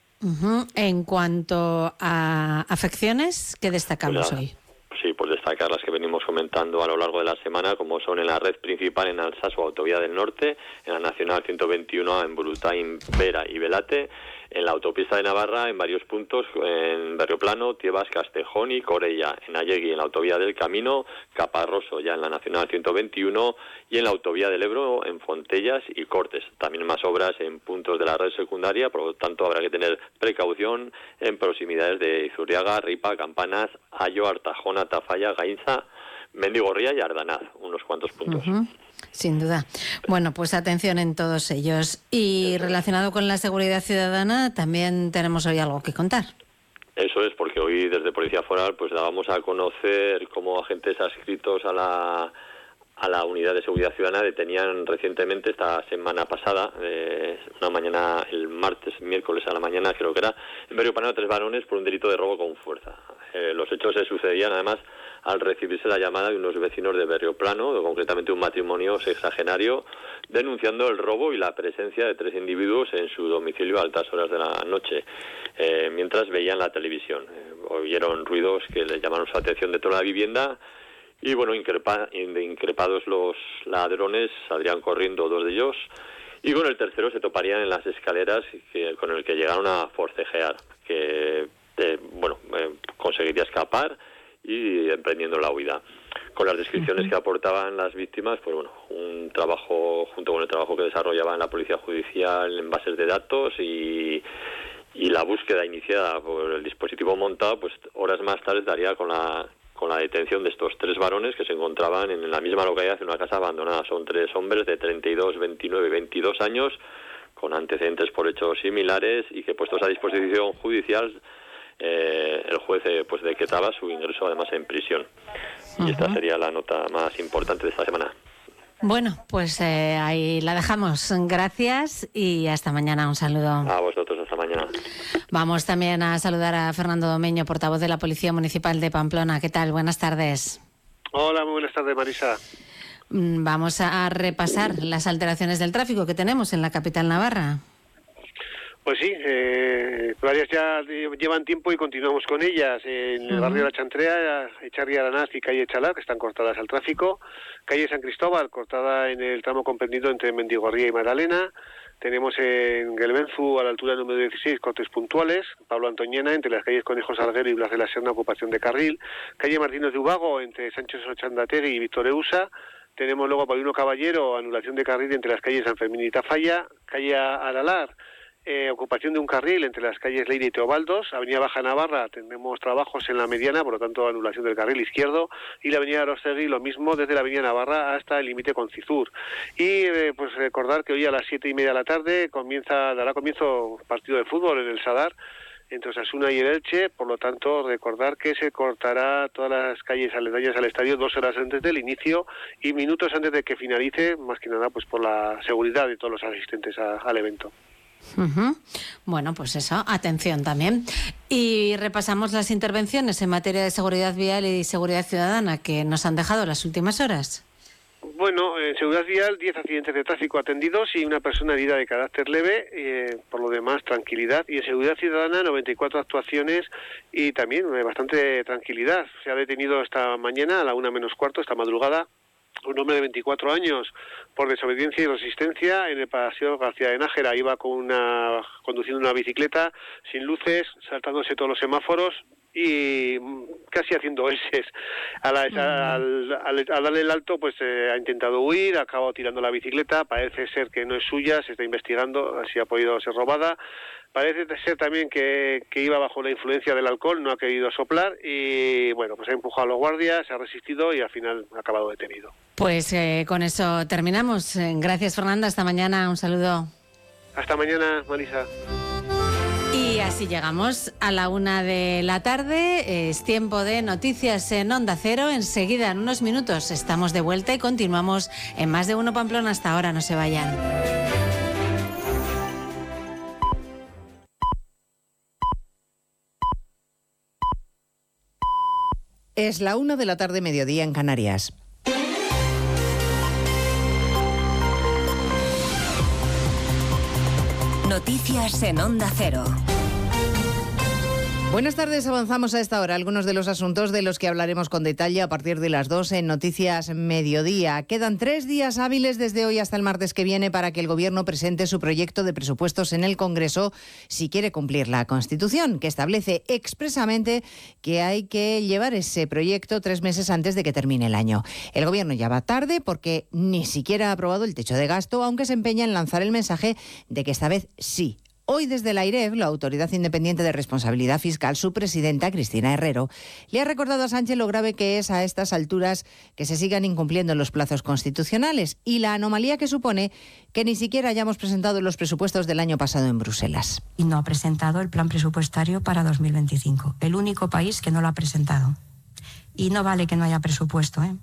En cuanto a afecciones, ¿qué destacamos hoy? Sí, pues destacar las que venimos comentando a lo largo de la semana, como son en la red principal en Alsasu, Autovía del Norte, en la Nacional 121A en Burutaín, Vera y Velate, en la autopista de Navarra en varios puntos, en Berrioplano, Tiebas, Castejón y Corella, en Allegui, en la Autovía del Camino, Caparroso ya en la Nacional 121 y en la Autovía del Ebro en Fontellas y Cortes. También más obras en puntos de la red secundaria, por lo tanto habrá que tener precaución en proximidades de Izurriaga, Ripa, Campanas, Ayo, Artajona, Tafalla, Gainza, Mendigorría y Ardanaz, unos cuantos puntos. Sin duda. Bueno, pues atención en todos ellos. Y relacionado con la seguridad ciudadana, también tenemos hoy algo que contar. Eso es, porque hoy desde Policía Foral pues dábamos a conocer cómo agentes adscritos a la Unidad de Seguridad Ciudadana detenían recientemente, esta semana pasada, una mañana, el miércoles a la mañana creo que era, en Berrioplano, 3 varones por un delito de robo con fuerza. Los hechos se sucedían además al recibirse la llamada de unos vecinos de Berrioplano, concretamente un matrimonio sexagenario, denunciando el robo y la presencia de 3 individuos en su domicilio a altas horas de la noche, mientras veían la televisión. Oyeron ruidos que les llamaron su atención dentro de la vivienda y, bueno, increpados los ladrones, saldrían corriendo 2 de ellos y con el tercero se toparían en las escaleras con el que llegaron a forcejear, que conseguiría escapar y emprendiendo la huida. Con las descripciones que aportaban las víctimas, pues bueno, un trabajo junto con el trabajo que desarrollaban la Policía Judicial en bases de datos y la búsqueda iniciada por el dispositivo montado, pues horas más tarde daría con la detención de estos 3 varones que se encontraban en la misma localidad en una casa abandonada. Son 3 hombres de 32, 29 y 22 años con antecedentes por hechos similares y que, puestos a disposición judicial, el juez pues decretaba su ingreso además en prisión. Y esta sería la nota más importante de esta semana. Bueno, pues ahí la dejamos. Gracias y hasta mañana. Un saludo. A vosotros, hasta mañana. Vamos también a saludar a Fernando Domeño, portavoz de la Policía Municipal de Pamplona. ¿Qué tal? Buenas tardes. Hola, muy buenas tardes, Marisa. Vamos a repasar las alteraciones del tráfico que tenemos en la capital navarra. Pues sí, varias ya llevan tiempo y continuamos con ellas. En el barrio de La Chantrea, Echarri Aranaz y calle Chalar, que están cortadas al tráfico. Calle San Cristóbal, cortada en el tramo comprendido entre Mendigorría y Magdalena. Tenemos en Gelbenzu, a la altura número 16, cortes puntuales. Pablo Antoñena, entre las calles Conejo Salguero y Blas de la Serna, ocupación de carril. Calle Martínez de Ubago, entre Sánchez Ochandategui y Víctor Eusa. Tenemos luego a Paulino Caballero, anulación de carril entre las calles San Fermín y Tafalla. Calle Aralar, ocupación de un carril entre las calles Leire y Teobaldos. Avenida Baja Navarra, tenemos trabajos en la mediana, por lo tanto anulación del carril izquierdo, y la avenida Arostegui lo mismo desde la avenida Navarra hasta el límite con Cizur. Y pues recordar que hoy a las 7:30 de la tarde dará comienzo partido de fútbol en el Sadar entre Osasuna y el Elche, por lo tanto recordar que se cortará todas las calles aledañas al estadio 2 horas antes del inicio y minutos antes de que finalice, más que nada pues por la seguridad de todos los asistentes al evento. Bueno, pues eso, atención también. Y repasamos las intervenciones en materia de seguridad vial y seguridad ciudadana que nos han dejado las últimas horas. Bueno, en seguridad vial 10 accidentes de tráfico atendidos y una persona herida de carácter leve, por lo demás tranquilidad. Y en seguridad ciudadana 94 actuaciones y también bastante tranquilidad. Se ha detenido esta mañana a la 1:15, esta madrugada, un hombre de 24 años por desobediencia y resistencia en el Paseo García de Nájera. Iba conduciendo una bicicleta sin luces, saltándose todos los semáforos y casi haciendo eses. Al darle el alto, pues ha intentado huir, ha acabado tirando la bicicleta, parece ser que no es suya, se está investigando si ha podido ser robada. Parece ser también que iba bajo la influencia del alcohol, no ha querido soplar y bueno, pues ha empujado a los guardias, se ha resistido y al final ha acabado detenido. Pues con eso terminamos. Gracias, Fernanda, hasta mañana, un saludo. Hasta mañana, Marisa. Y así llegamos a la 1:00 p.m. Es tiempo de noticias en Onda Cero. Enseguida, en unos minutos, estamos de vuelta y continuamos en Más de Uno Pamplona. Hasta ahora, no se vayan. Es la 1:00 p.m, mediodía en Canarias. Noticias en Onda Cero. Buenas tardes, avanzamos a esta hora algunos de los asuntos de los que hablaremos con detalle a partir de las 2 en Noticias Mediodía. Quedan 3 días hábiles desde hoy hasta el martes que viene para que el Gobierno presente su proyecto de presupuestos en el Congreso si quiere cumplir la Constitución, que establece expresamente que hay que llevar ese proyecto 3 meses antes de que termine el año. El Gobierno ya va tarde porque ni siquiera ha aprobado el techo de gasto, aunque se empeña en lanzar el mensaje de que esta vez sí. Hoy desde la AIREF, la Autoridad Independiente de Responsabilidad Fiscal, su presidenta, Cristina Herrero, le ha recordado a Sánchez lo grave que es a estas alturas que se sigan incumpliendo los plazos constitucionales y la anomalía que supone que ni siquiera hayamos presentado los presupuestos del año pasado en Bruselas. Y no ha presentado el plan presupuestario para 2025. El único país que no lo ha presentado. Y no vale que no haya presupuesto, ¿eh?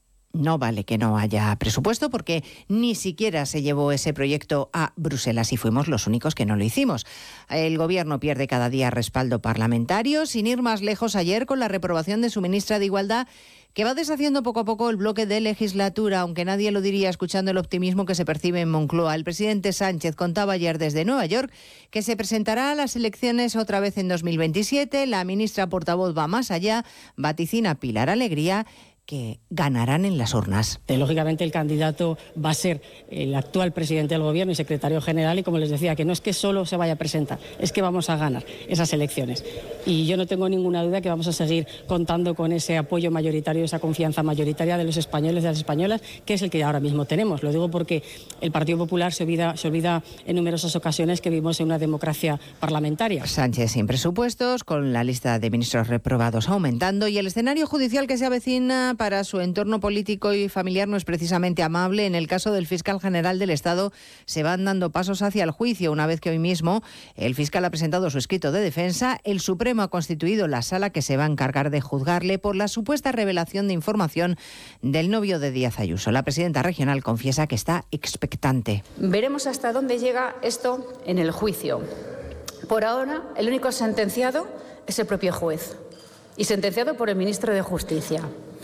No vale que no haya presupuesto porque ni siquiera se llevó ese proyecto a Bruselas y fuimos los únicos que no lo hicimos. El Gobierno pierde cada día respaldo parlamentario, sin ir más lejos ayer con la reprobación de su ministra de Igualdad, que va deshaciendo poco a poco el bloque de legislatura, aunque nadie lo diría escuchando el optimismo que se percibe en Moncloa. El presidente Sánchez contaba ayer desde Nueva York que se presentará a las elecciones otra vez en 2027. La ministra portavoz va más allá, vaticina Pilar Alegría que ganarán en las urnas. Lógicamente el candidato va a ser el actual presidente del Gobierno y secretario general y, como les decía, que no es que solo se vaya a presentar, es que vamos a ganar esas elecciones. Y yo no tengo ninguna duda que vamos a seguir contando con ese apoyo mayoritario, esa confianza mayoritaria de los españoles y de las españolas, que es el que ahora mismo tenemos. Lo digo porque el Partido Popular se olvida en numerosas ocasiones que vivimos en una democracia parlamentaria. Sánchez sin presupuestos, con la lista de ministros reprobados aumentando y el escenario judicial que se avecina para su entorno político y familiar no es precisamente amable. En el caso del fiscal general del Estado se van dando pasos hacia el juicio. Una vez que hoy mismo el fiscal ha presentado su escrito de defensa, el Supremo ha constituido la sala que se va a encargar de juzgarle por la supuesta revelación de información del novio de Díaz Ayuso. La presidenta regional confiesa que está expectante. Veremos hasta dónde llega esto en el juicio. Por ahora, el único sentenciado es el propio juez y sentenciado por el ministro de Justicia.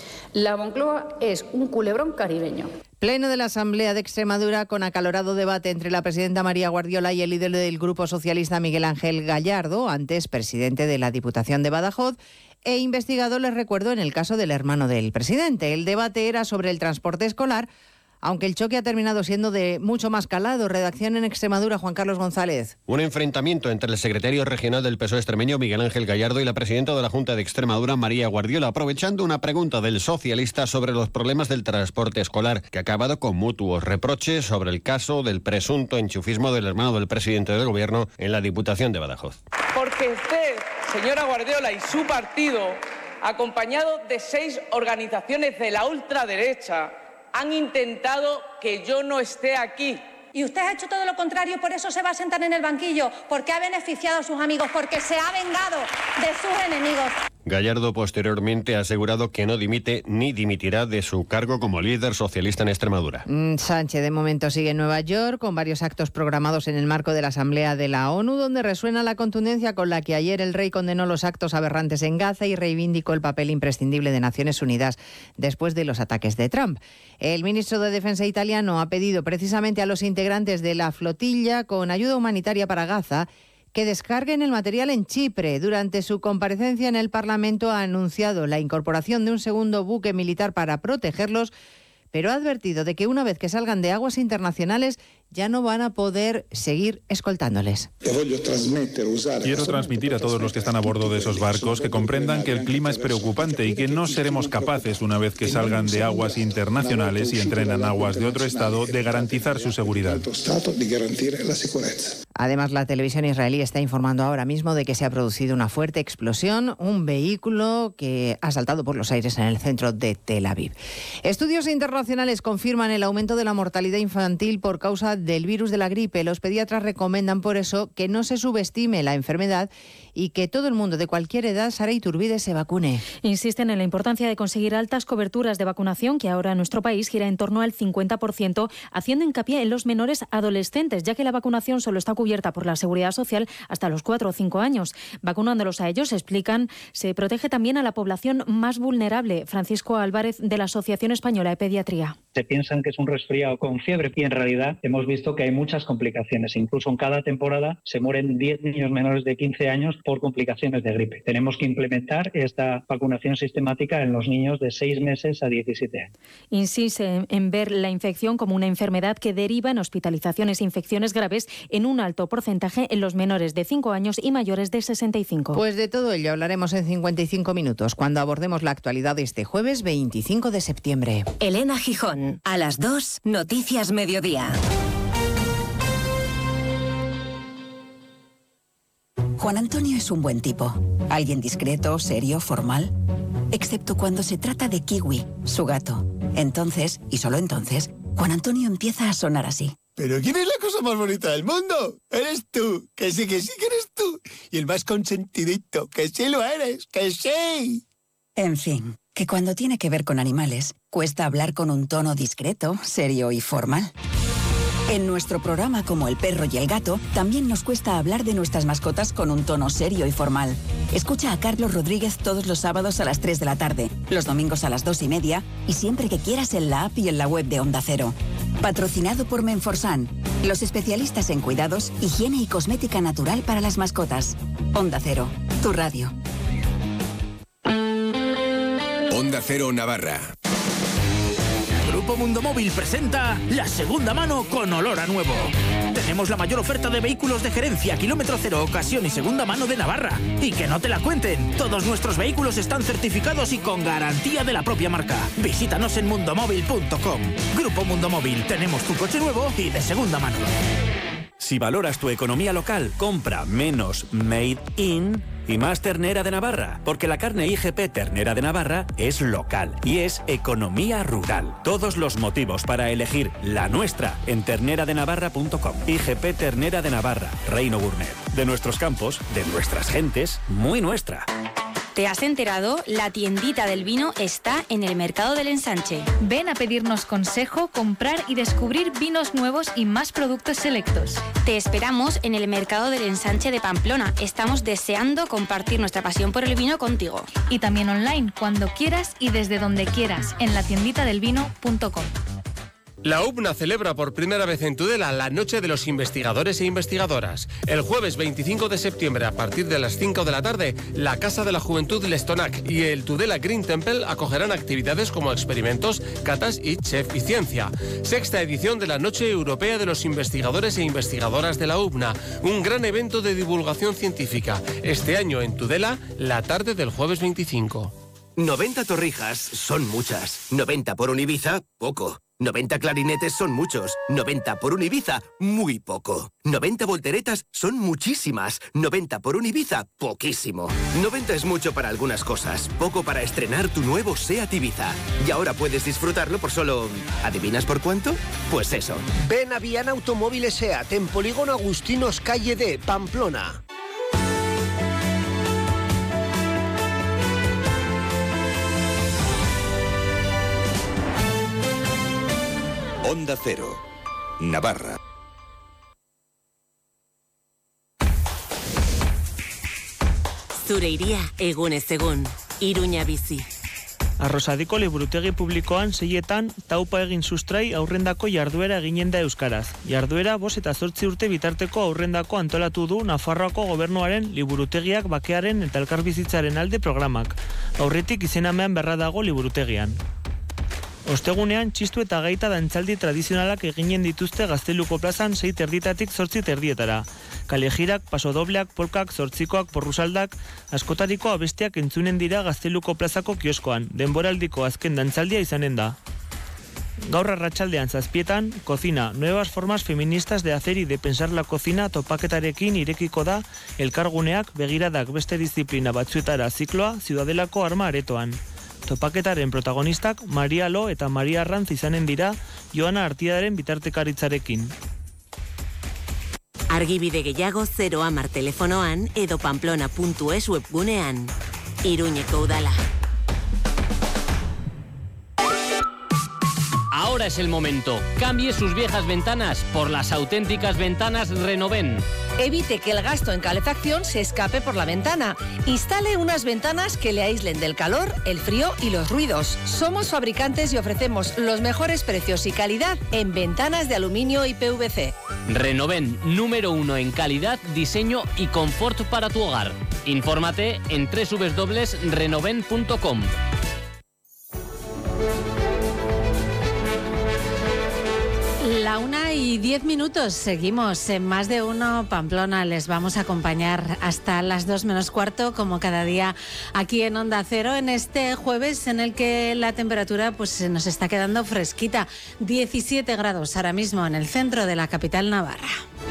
La Moncloa es un culebrón caribeño. Pleno de la Asamblea de Extremadura con acalorado debate entre la presidenta María Guardiola y el líder del Grupo Socialista Miguel Ángel Gallardo, antes presidente de la Diputación de Badajoz e investigado, les recuerdo, en el caso del hermano del presidente. El debate era sobre el transporte escolar, aunque el choque ha terminado siendo de mucho más calado. Redacción en Extremadura, Juan Carlos González. Un enfrentamiento entre el secretario regional del PSOE extremeño, Miguel Ángel Gallardo, y la presidenta de la Junta de Extremadura, María Guardiola, aprovechando una pregunta del socialista sobre los problemas del transporte escolar, que ha acabado con mutuos reproches sobre el caso del presunto enchufismo del hermano del presidente del Gobierno en la Diputación de Badajoz. Porque usted, señora Guardiola, y su partido, acompañado de 6 organizaciones de la ultraderecha, han intentado que yo no esté aquí. Y usted ha hecho todo lo contrario, por eso se va a sentar en el banquillo, porque ha beneficiado a sus amigos, porque se ha vengado de sus enemigos. Gallardo posteriormente ha asegurado que no dimite ni dimitirá de su cargo como líder socialista en Extremadura. Sánchez de momento sigue en Nueva York con varios actos programados en el marco de la Asamblea de la ONU, donde resuena la contundencia con la que ayer el rey condenó los actos aberrantes en Gaza y reivindicó el papel imprescindible de Naciones Unidas después de los ataques de Trump. El ministro de Defensa italiano ha pedido precisamente a los integrantes de la flotilla con ayuda humanitaria para Gaza que descarguen el material en Chipre. Durante su comparecencia en el Parlamento ha anunciado la incorporación de un segundo buque militar para protegerlos, pero ha advertido de que una vez que salgan de aguas internacionales ya no van a poder seguir escoltándoles. Quiero transmitir a todos los que están a bordo de esos barcos que comprendan que el clima es preocupante y que no seremos capaces, una vez que salgan de aguas internacionales y entren en aguas de otro estado, de garantizar su seguridad. Además, la televisión israelí está informando ahora mismo de que se ha producido una fuerte explosión, un vehículo que ha saltado por los aires en el centro de Tel Aviv. Estudios internacionales confirman el aumento de la mortalidad infantil por causa del virus de la gripe. Los pediatras recomiendan por eso que no se subestime la enfermedad y que todo el mundo de cualquier edad, Sara Iturbide, se vacune. Insisten en la importancia de conseguir altas coberturas de vacunación, que ahora en nuestro país gira en torno al 50%, haciendo hincapié en los menores adolescentes, ya que la vacunación solo está cubierta por la Seguridad Social hasta los 4 o 5 años. Vacunándolos a ellos, explican, se protege también a la población más vulnerable. Francisco Álvarez, de la Asociación Española de Pediatría. Se piensan que es un resfriado con fiebre y en realidad hemos visto que hay muchas complicaciones. Incluso en cada temporada se mueren 10 niños menores de 15 años por complicaciones de gripe. Tenemos que implementar esta vacunación sistemática en los niños de 6 meses a 17 años. Insiste en ver la infección como una enfermedad que deriva en hospitalizaciones e infecciones graves en un alto porcentaje en los menores de 5 años y mayores de 65. Pues de todo ello hablaremos en 55 minutos, cuando abordemos la actualidad de este jueves 25 de septiembre. Elena Gijón. A las 2, Noticias Mediodía. Juan Antonio es un buen tipo. Alguien discreto, serio, formal. Excepto cuando se trata de Kiwi, su gato. Entonces, y solo entonces, Juan Antonio empieza a sonar así. ¿Pero quién es la cosa más bonita del mundo? Eres tú, que sí que eres tú. Y el más consentidito, que sí lo eres, que sí. En fin, que cuando tiene que ver con animales, cuesta hablar con un tono discreto, serio y formal. En nuestro programa Como el perro y el gato, también nos cuesta hablar de nuestras mascotas con un tono serio y formal. Escucha a Carlos Rodríguez todos los sábados a las 3 de la tarde, los domingos a las 2:30 y siempre que quieras en la app y en la web de Onda Cero. Patrocinado por Menforsan, los especialistas en cuidados, higiene y cosmética natural para las mascotas. Onda Cero, tu radio. Onda Cero Navarra. Grupo Mundo Móvil presenta la segunda mano con olor a nuevo. Tenemos la mayor oferta de vehículos de gerencia, kilómetro cero, ocasión y segunda mano de Navarra. Y que no te la cuenten, todos nuestros vehículos están certificados y con garantía de la propia marca. Visítanos en mundomóvil.com. Grupo Mundo Móvil, tenemos tu coche nuevo y de segunda mano. Si valoras tu economía local, compra menos Made in y más ternera de Navarra, porque la carne IGP Ternera de Navarra es local y es economía rural. Todos los motivos para elegir la nuestra en terneradenavarra.com. IGP Ternera de Navarra, Reino Gourmet. De nuestros campos, de nuestras gentes, muy nuestra. ¿Te has enterado? La tiendita del vino está en el Mercado del Ensanche. Ven a pedirnos consejo, comprar y descubrir vinos nuevos y más productos selectos. Te esperamos en el Mercado del Ensanche de Pamplona. Estamos deseando compartir nuestra pasión por el vino contigo. Y también online, cuando quieras y desde donde quieras, en latienditadelvino.com. La UPNA celebra por primera vez en Tudela la Noche de los Investigadores e Investigadoras. El jueves 25 de septiembre, a partir de las 5 de la tarde, la Casa de la Juventud Lestonac y el Tudela Green Temple acogerán actividades como experimentos, catas y chef y ciencia. Sexta edición de la Noche Europea de los Investigadores e Investigadoras de la UPNA, un gran evento de divulgación científica. Este año en Tudela, la tarde del jueves 25. 90 torrijas son muchas. 90 por un Ibiza, poco. 90 clarinetes son muchos, 90 por un Ibiza, muy poco. 90 volteretas son muchísimas, 90 por un Ibiza, poquísimo. 90 es mucho para algunas cosas, poco para estrenar tu nuevo SEAT Ibiza. Y ahora puedes disfrutarlo por solo... ¿adivinas por cuánto? Pues eso. Ven a Viana Automóviles SEAT, en Polígono Agustinos, calle D, Pamplona. Onda Cero, Navarra. Zure iria egunez egun, Iruña bizi. Arrosadiko liburutegi publikoan 6etan taupa egin sustrai aurrendako jarduera eginen da euskaraz. Jarduera 5 eta 8 urte bitarteko aurrendako antolatu du Nafarroako gobernuaren liburutegiak bakearen eta elkarbizitzaren alde programak. Aurretik izenamean berra dago liburutegian. Ostegunean txistu eta gaita dantzaldi tradizionalak eginen dituzte Gazteluko plazan 6:30 8:30. Kalejirak, pasodobleak, polkak, zortzikoak, porrusaldak, askotariko abestiak entzunen dira Gazteluko plazako kioskoan, denboraldiko azken dantzaldia izanen da. Gaur arratsaldean 7:00, Cocina, nuevas formas feministas de hacer y de pensar la cocina topaketarekin irekiko da elkarguneak begiradak beste disiplina batzuetara zikloa Ziudadelako Arma Aretoan. Topaketaren protagonistak Maria Lo eta Maria Arranz izanen dira Joana Artiadaren bitartekaritzarekin. Argibide gehiago 010 telefonoan edo pamplona.es webgunean. Iruñeko udala. Ahora es el momento. Cambie sus viejas ventanas por las auténticas ventanas Renoven. Evite que el gasto en calefacción se escape por la ventana. Instale unas ventanas que le aíslen del calor, el frío y los ruidos. Somos fabricantes y ofrecemos los mejores precios y calidad en ventanas de aluminio y PVC. Renoven, número 1 en calidad, diseño y confort para tu hogar. Infórmate en www.renoven.com. La 1:10. Seguimos en Más de Uno Pamplona. Les vamos a acompañar hasta las 2:15, como cada día aquí en Onda Cero, en este jueves en el que la temperatura pues nos está quedando fresquita. 17 grados ahora mismo en el centro de la capital navarra.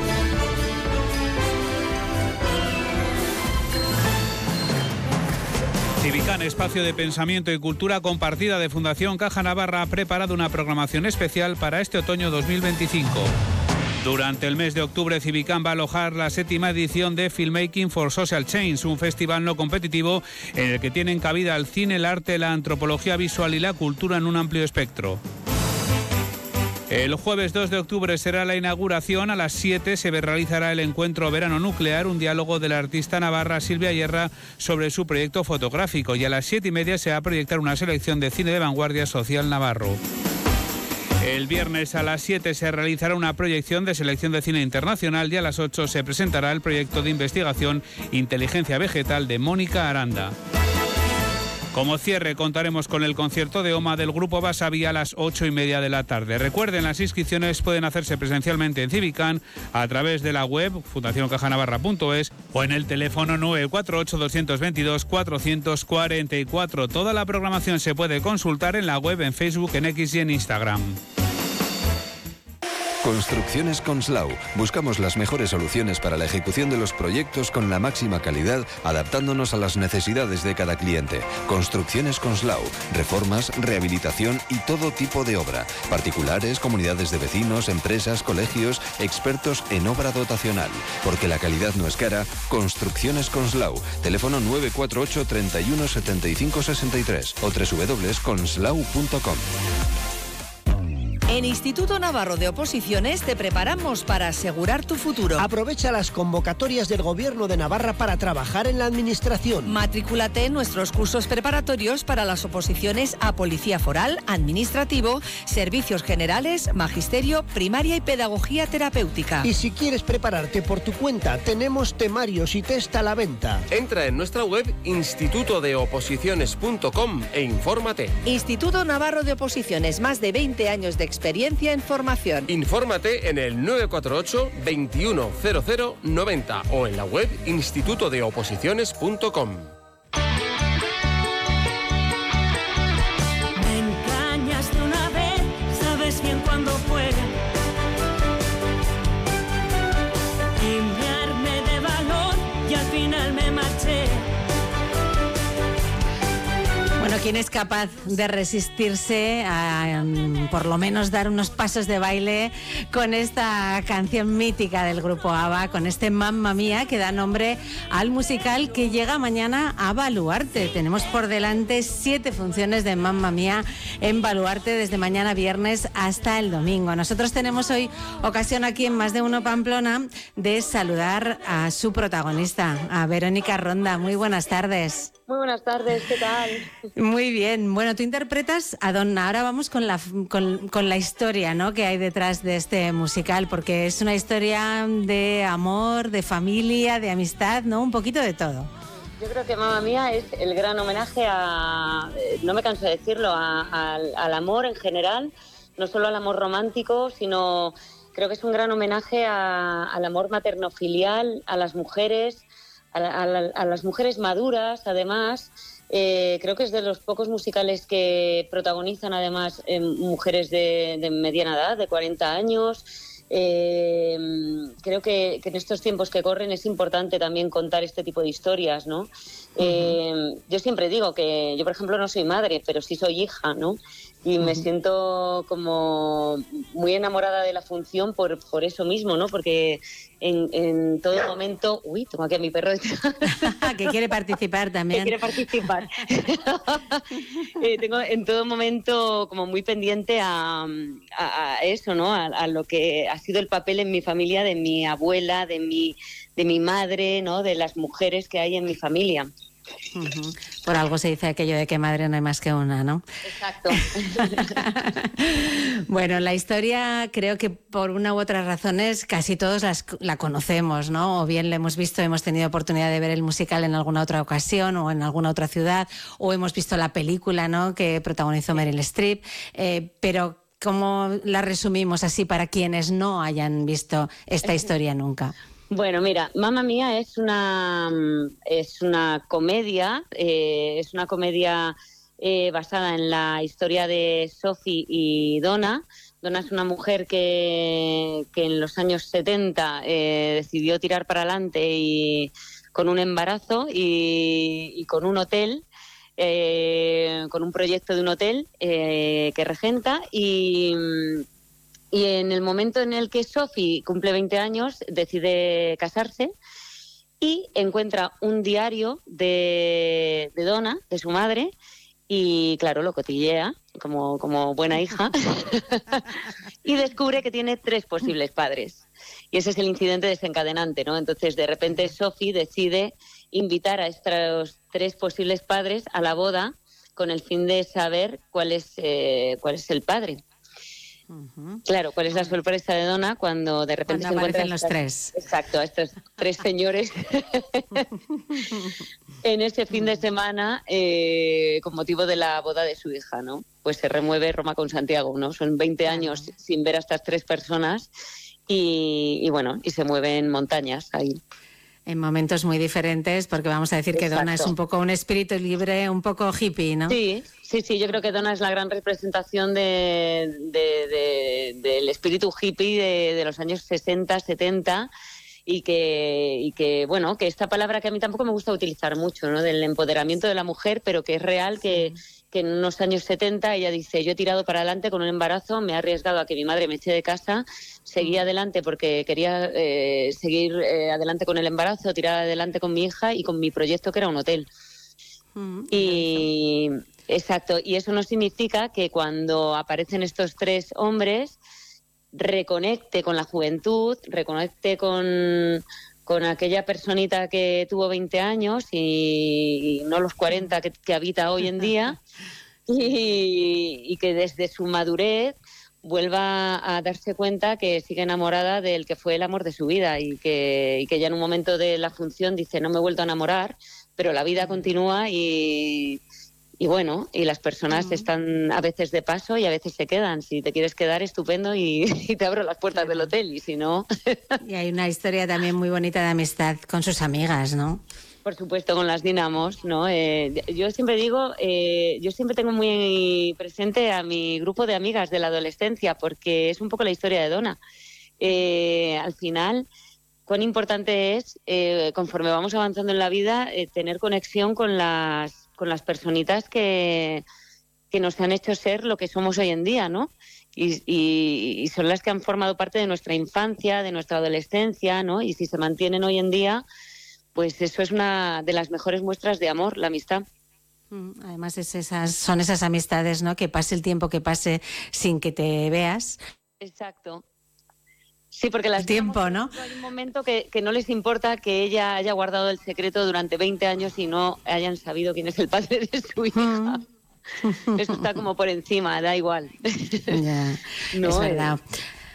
Civicán, espacio de pensamiento y cultura compartida de Fundación Caja Navarra, ha preparado una programación especial para este otoño 2025. Durante el mes de octubre, Civicán va a alojar la 7ª edición de Filmmaking for Social Change, un festival no competitivo en el que tienen cabida el cine, el arte, la antropología visual y la cultura en un amplio espectro. El jueves 2 de octubre será la inauguración. A las 7 se realizará el encuentro Verano Nuclear, un diálogo de la artista navarra Silvia Yerra sobre su proyecto fotográfico. Y a las 7:30 se va a proyectar una selección de cine de vanguardia social navarro. El viernes a las 7 se realizará una proyección de selección de cine internacional y a las 8 se presentará el proyecto de investigación Inteligencia Vegetal de Mónica Aranda. Como cierre, contaremos con el concierto de OMA del Grupo Basavi a las 8:30 de la tarde. Recuerden, las inscripciones pueden hacerse presencialmente en Civicán a través de la web fundacioncajanavarra.es o en el teléfono 948-222-444. Toda la programación se puede consultar en la web, en Facebook, en X y en Instagram. Construcciones Conslau. Buscamos las mejores soluciones para la ejecución de los proyectos con la máxima calidad, adaptándonos a las necesidades de cada cliente. Construcciones Conslau. Reformas, rehabilitación y todo tipo de obra. Particulares, comunidades de vecinos, empresas, colegios, expertos en obra dotacional. Porque la calidad no es cara. Construcciones Conslau. Teléfono 948 31 75 63 o www.conslau.com. En Instituto Navarro de Oposiciones te preparamos para asegurar tu futuro. Aprovecha las convocatorias del Gobierno de Navarra para trabajar en la administración. Matrículate en nuestros cursos preparatorios para las oposiciones a Policía Foral, Administrativo, Servicios Generales, Magisterio, Primaria y Pedagogía Terapéutica. Y si quieres prepararte por tu cuenta, tenemos temarios y test a la venta. Entra en nuestra web institutodeoposiciones.com e infórmate. Instituto Navarro de Oposiciones, más de 20 años de experiencia en formación. Infórmate en el 948 2100 90 o en la web institutodeoposiciones.com. Me engañaste una vez, sabes bien cuándo fue. Y me armé de valor y al final me marché. Bueno, ¿quién es capaz de resistirse a por lo menos dar unos pasos de baile con esta canción mítica del grupo ABBA, con este Mamma Mía que da nombre al musical que llega mañana a Baluarte? Tenemos por delante 7 funciones de Mamma Mía en Baluarte desde mañana viernes hasta el domingo. Nosotros tenemos hoy ocasión aquí en Más de Uno Pamplona de saludar a su protagonista, a Verónica Ronda. Muy buenas tardes. Muy buenas tardes, ¿qué tal? Muy bien. Bueno, tú interpretas a Donna. Ahora vamos con la historia, ¿no?, que hay detrás de este musical, porque es una historia de amor, de familia, de amistad, ¿no? Un poquito de todo. Yo creo que Mamma Mía es el gran homenaje a, no me canso de decirlo, al amor en general, no solo al amor romántico, sino creo que es un gran homenaje al amor materno-filial, a las mujeres, a las mujeres maduras, además. Creo que es de los pocos musicales que protagonizan, además, mujeres de mediana edad, de 40 años. Creo que en estos tiempos que corren es importante también contar este tipo de historias, ¿no? Yo siempre digo que yo, por ejemplo, no soy madre, pero sí soy hija, ¿no? Y me siento como muy enamorada de la función por eso mismo, ¿no? Porque en todo momento... Uy, tengo aquí a mi perro. Que quiere participar también. Que quiere participar. Tengo en todo momento como muy pendiente a eso, ¿no? A lo que ha sido el papel en mi familia de mi abuela, de mi madre, ¿no? De las mujeres que hay en mi familia. Por algo se dice aquello de que madre no hay más que una, ¿no? Exacto. Bueno, la historia creo que por una u otras razones casi todos la conocemos, ¿no? O bien la hemos visto, hemos tenido oportunidad de ver el musical en alguna otra ocasión o en alguna otra ciudad, o hemos visto la película, ¿no?, que protagonizó Meryl Streep, pero ¿cómo la resumimos así para quienes no hayan visto esta historia nunca? Bueno, mira, Mamma Mía es una comedia, basada en la historia de Sophie y Donna. Donna es una mujer que en los años 70 decidió tirar para adelante y con un embarazo y con un hotel, con un proyecto de un hotel que regenta y en el momento en el que Sophie cumple 20 años, decide casarse y encuentra un diario de Donna, de su madre, y claro, lo cotillea como buena hija y descubre que tiene 3 posibles padres. Y ese es el incidente desencadenante, ¿no? Entonces, de repente, Sophie decide invitar a estos 3 posibles padres a la boda con el fin de saber cuál es el padre. Claro, ¿cuál es la sorpresa de Donna cuando de repente se encuentran los 3? Exacto, a estos 3 señores en ese fin de semana con motivo de la boda de su hija, ¿no? Pues se remueve Roma con Santiago, ¿no? Son 20 años sin ver a estas 3 personas y bueno, y se mueven montañas ahí. En momentos muy diferentes, porque vamos a decir que Donna es un poco un espíritu libre, un poco hippie, ¿no? Sí, yo creo que Donna es la gran representación del espíritu hippie de los años 60, 70 y que bueno, que esta palabra que a mí tampoco me gusta utilizar mucho, ¿no? Del empoderamiento de la mujer, pero que es real que en unos años 70 ella dice, yo he tirado para adelante con un embarazo, me he arriesgado a que mi madre me eche de casa, seguí adelante porque quería seguir adelante con el embarazo, tirar adelante con mi hija y con mi proyecto que era un hotel. Y exacto, y eso no significa que cuando aparecen estos 3 hombres reconecte con la juventud, reconecte con aquella personita que tuvo 20 años y no los 40 que habita hoy en día y que desde su madurez vuelva a darse cuenta que sigue enamorada del que fue el amor de su vida y que ya en un momento de la función dice no me he vuelto a enamorar, pero la vida continúa y bueno, y las personas están a veces de paso y a veces se quedan. Si te quieres quedar, estupendo y te abro las puertas del hotel y si no... Y hay una historia también muy bonita de amistad con sus amigas, ¿no? Por supuesto, con las dinamos, ¿no? Yo siempre digo, yo siempre tengo muy presente a mi grupo de amigas de la adolescencia porque es un poco la historia de Donna. Al final, cuán importante es, conforme vamos avanzando en la vida, tener conexión con las personitas que nos han hecho ser lo que somos hoy en día, ¿no? Y son las que han formado parte de nuestra infancia, de nuestra adolescencia, ¿no? Y si se mantienen hoy en día, pues eso es una de las mejores muestras de amor, la amistad. Además son esas amistades, ¿no? Que pase el tiempo que pase sin que te veas. Exacto. Sí, porque las tiempo, ¿no? Hay un momento que no les importa que ella haya guardado el secreto durante 20 años y no hayan sabido quién es el padre de su hija. Eso está como por encima, da igual. Ya, no, es verdad.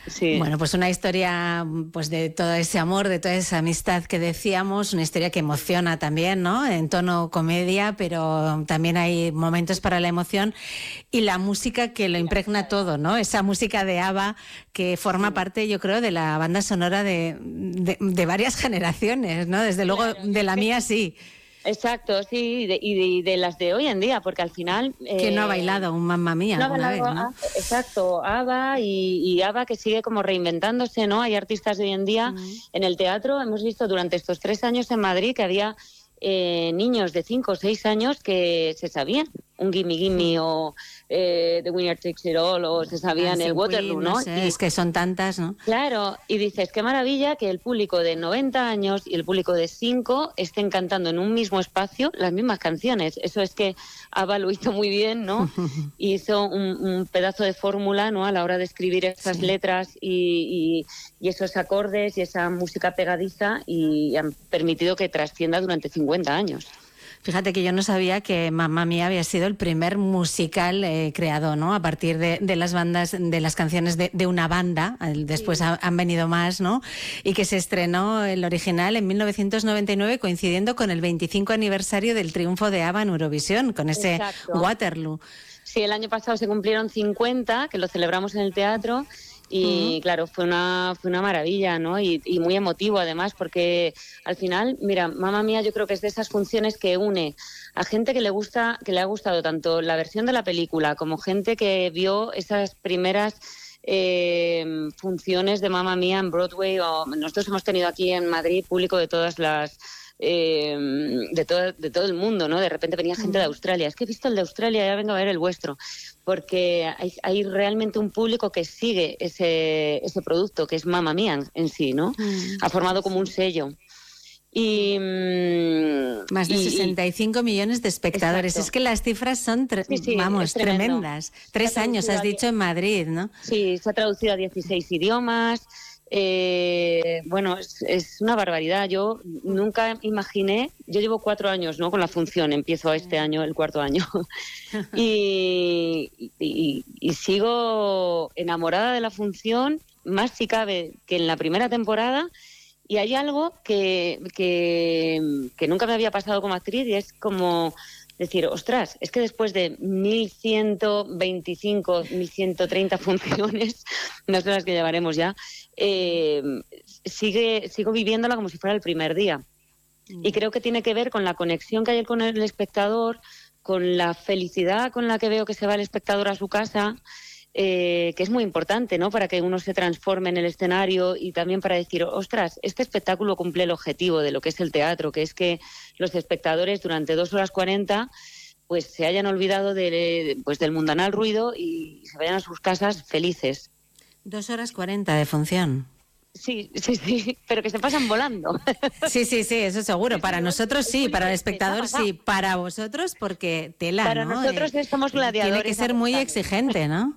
Sí. Bueno, pues una historia pues de todo ese amor, de toda esa amistad que decíamos, una historia que emociona también, ¿no? En tono comedia, pero también hay momentos para la emoción y la música que lo impregna todo, ¿no? Esa música de ABBA que forma parte, yo creo, de la banda sonora de varias generaciones, ¿no? Desde luego de la mía sí. Exacto, sí, y de las de hoy en día, porque al final... ¿Quién no ha bailado un Mamma Mía alguna vez, no? Exacto, ABBA y ABBA que sigue como reinventándose, ¿no? Hay artistas de hoy en día en el teatro. Hemos visto durante estos 3 años en Madrid que había niños de 5 o 6 años que se sabían un Gimme Gimme o The Winner Takes It All o se sabían el Waterloo, ¿no? No sé, es que son tantas, ¿no? Claro, y dices, qué maravilla que el público de 90 años y el público de 5 estén cantando en un mismo espacio las mismas canciones. Eso es que ABBA lo hizo muy bien, ¿no? Hizo un pedazo de fórmula, ¿no? A la hora de escribir esas letras y esos acordes y esa música pegadiza y han permitido que trascienda durante 50 años. Fíjate que yo no sabía que Mamma Mía había sido el primer musical creado, ¿no? A partir de las bandas, de las canciones de una banda. Después han venido más, ¿no? Y que se estrenó el original en 1999, coincidiendo con el 25 aniversario del triunfo de ABBA en Eurovisión, con ese Waterloo. Sí, el año pasado se cumplieron 50, que lo celebramos en el teatro. Y claro, fue una maravilla, ¿no? Y muy emotivo además, porque al final, mira, Mamma Mía yo creo que es de esas funciones que une a gente que le ha gustado tanto la versión de la película como gente que vio esas primeras funciones de Mamma Mía en Broadway. Nosotros hemos tenido aquí en Madrid público de todas las... de todo el mundo, ¿no? De repente venía gente de Australia. Es que he visto el de Australia, ya vengo a ver el vuestro. Porque hay realmente un público que sigue ese producto, que es Mamma Mía en sí, ¿no? Ha formado como un sello. Y más de 65 millones de espectadores. Exacto. Es que las cifras son, tremendas. 3 años, has dicho, en Madrid, ¿no? Sí, se ha traducido a 16 idiomas. Bueno, es una barbaridad. Yo nunca imaginé, yo llevo 4 años, ¿no? Con la función, empiezo este año, el 4º año, y sigo enamorada de la función, más si cabe que en la primera temporada. Y hay algo que nunca me había pasado como actriz y es como decir, ostras, es que después de 1.125, 1.130 funciones, no sé las que llevaremos ya, sigo viviéndola como si fuera el primer día. Y creo que tiene que ver con la conexión que hay con el espectador, con la felicidad con la que veo que se va el espectador a su casa, que es muy importante, ¿no? Para que uno se transforme en el escenario y también para decir, ostras, este espectáculo cumple el objetivo de lo que es el teatro, que es que los espectadores durante 2 horas 40 pues se hayan olvidado del mundanal ruido y se vayan a sus casas felices. 2 horas 40 de función. Sí, pero que se pasan volando. Sí, eso seguro. Para nosotros sí, para el espectador sí. Para vosotros, porque tela, para ¿no? Nosotros somos gladiadores. Tiene que ser muy exigente, ¿no?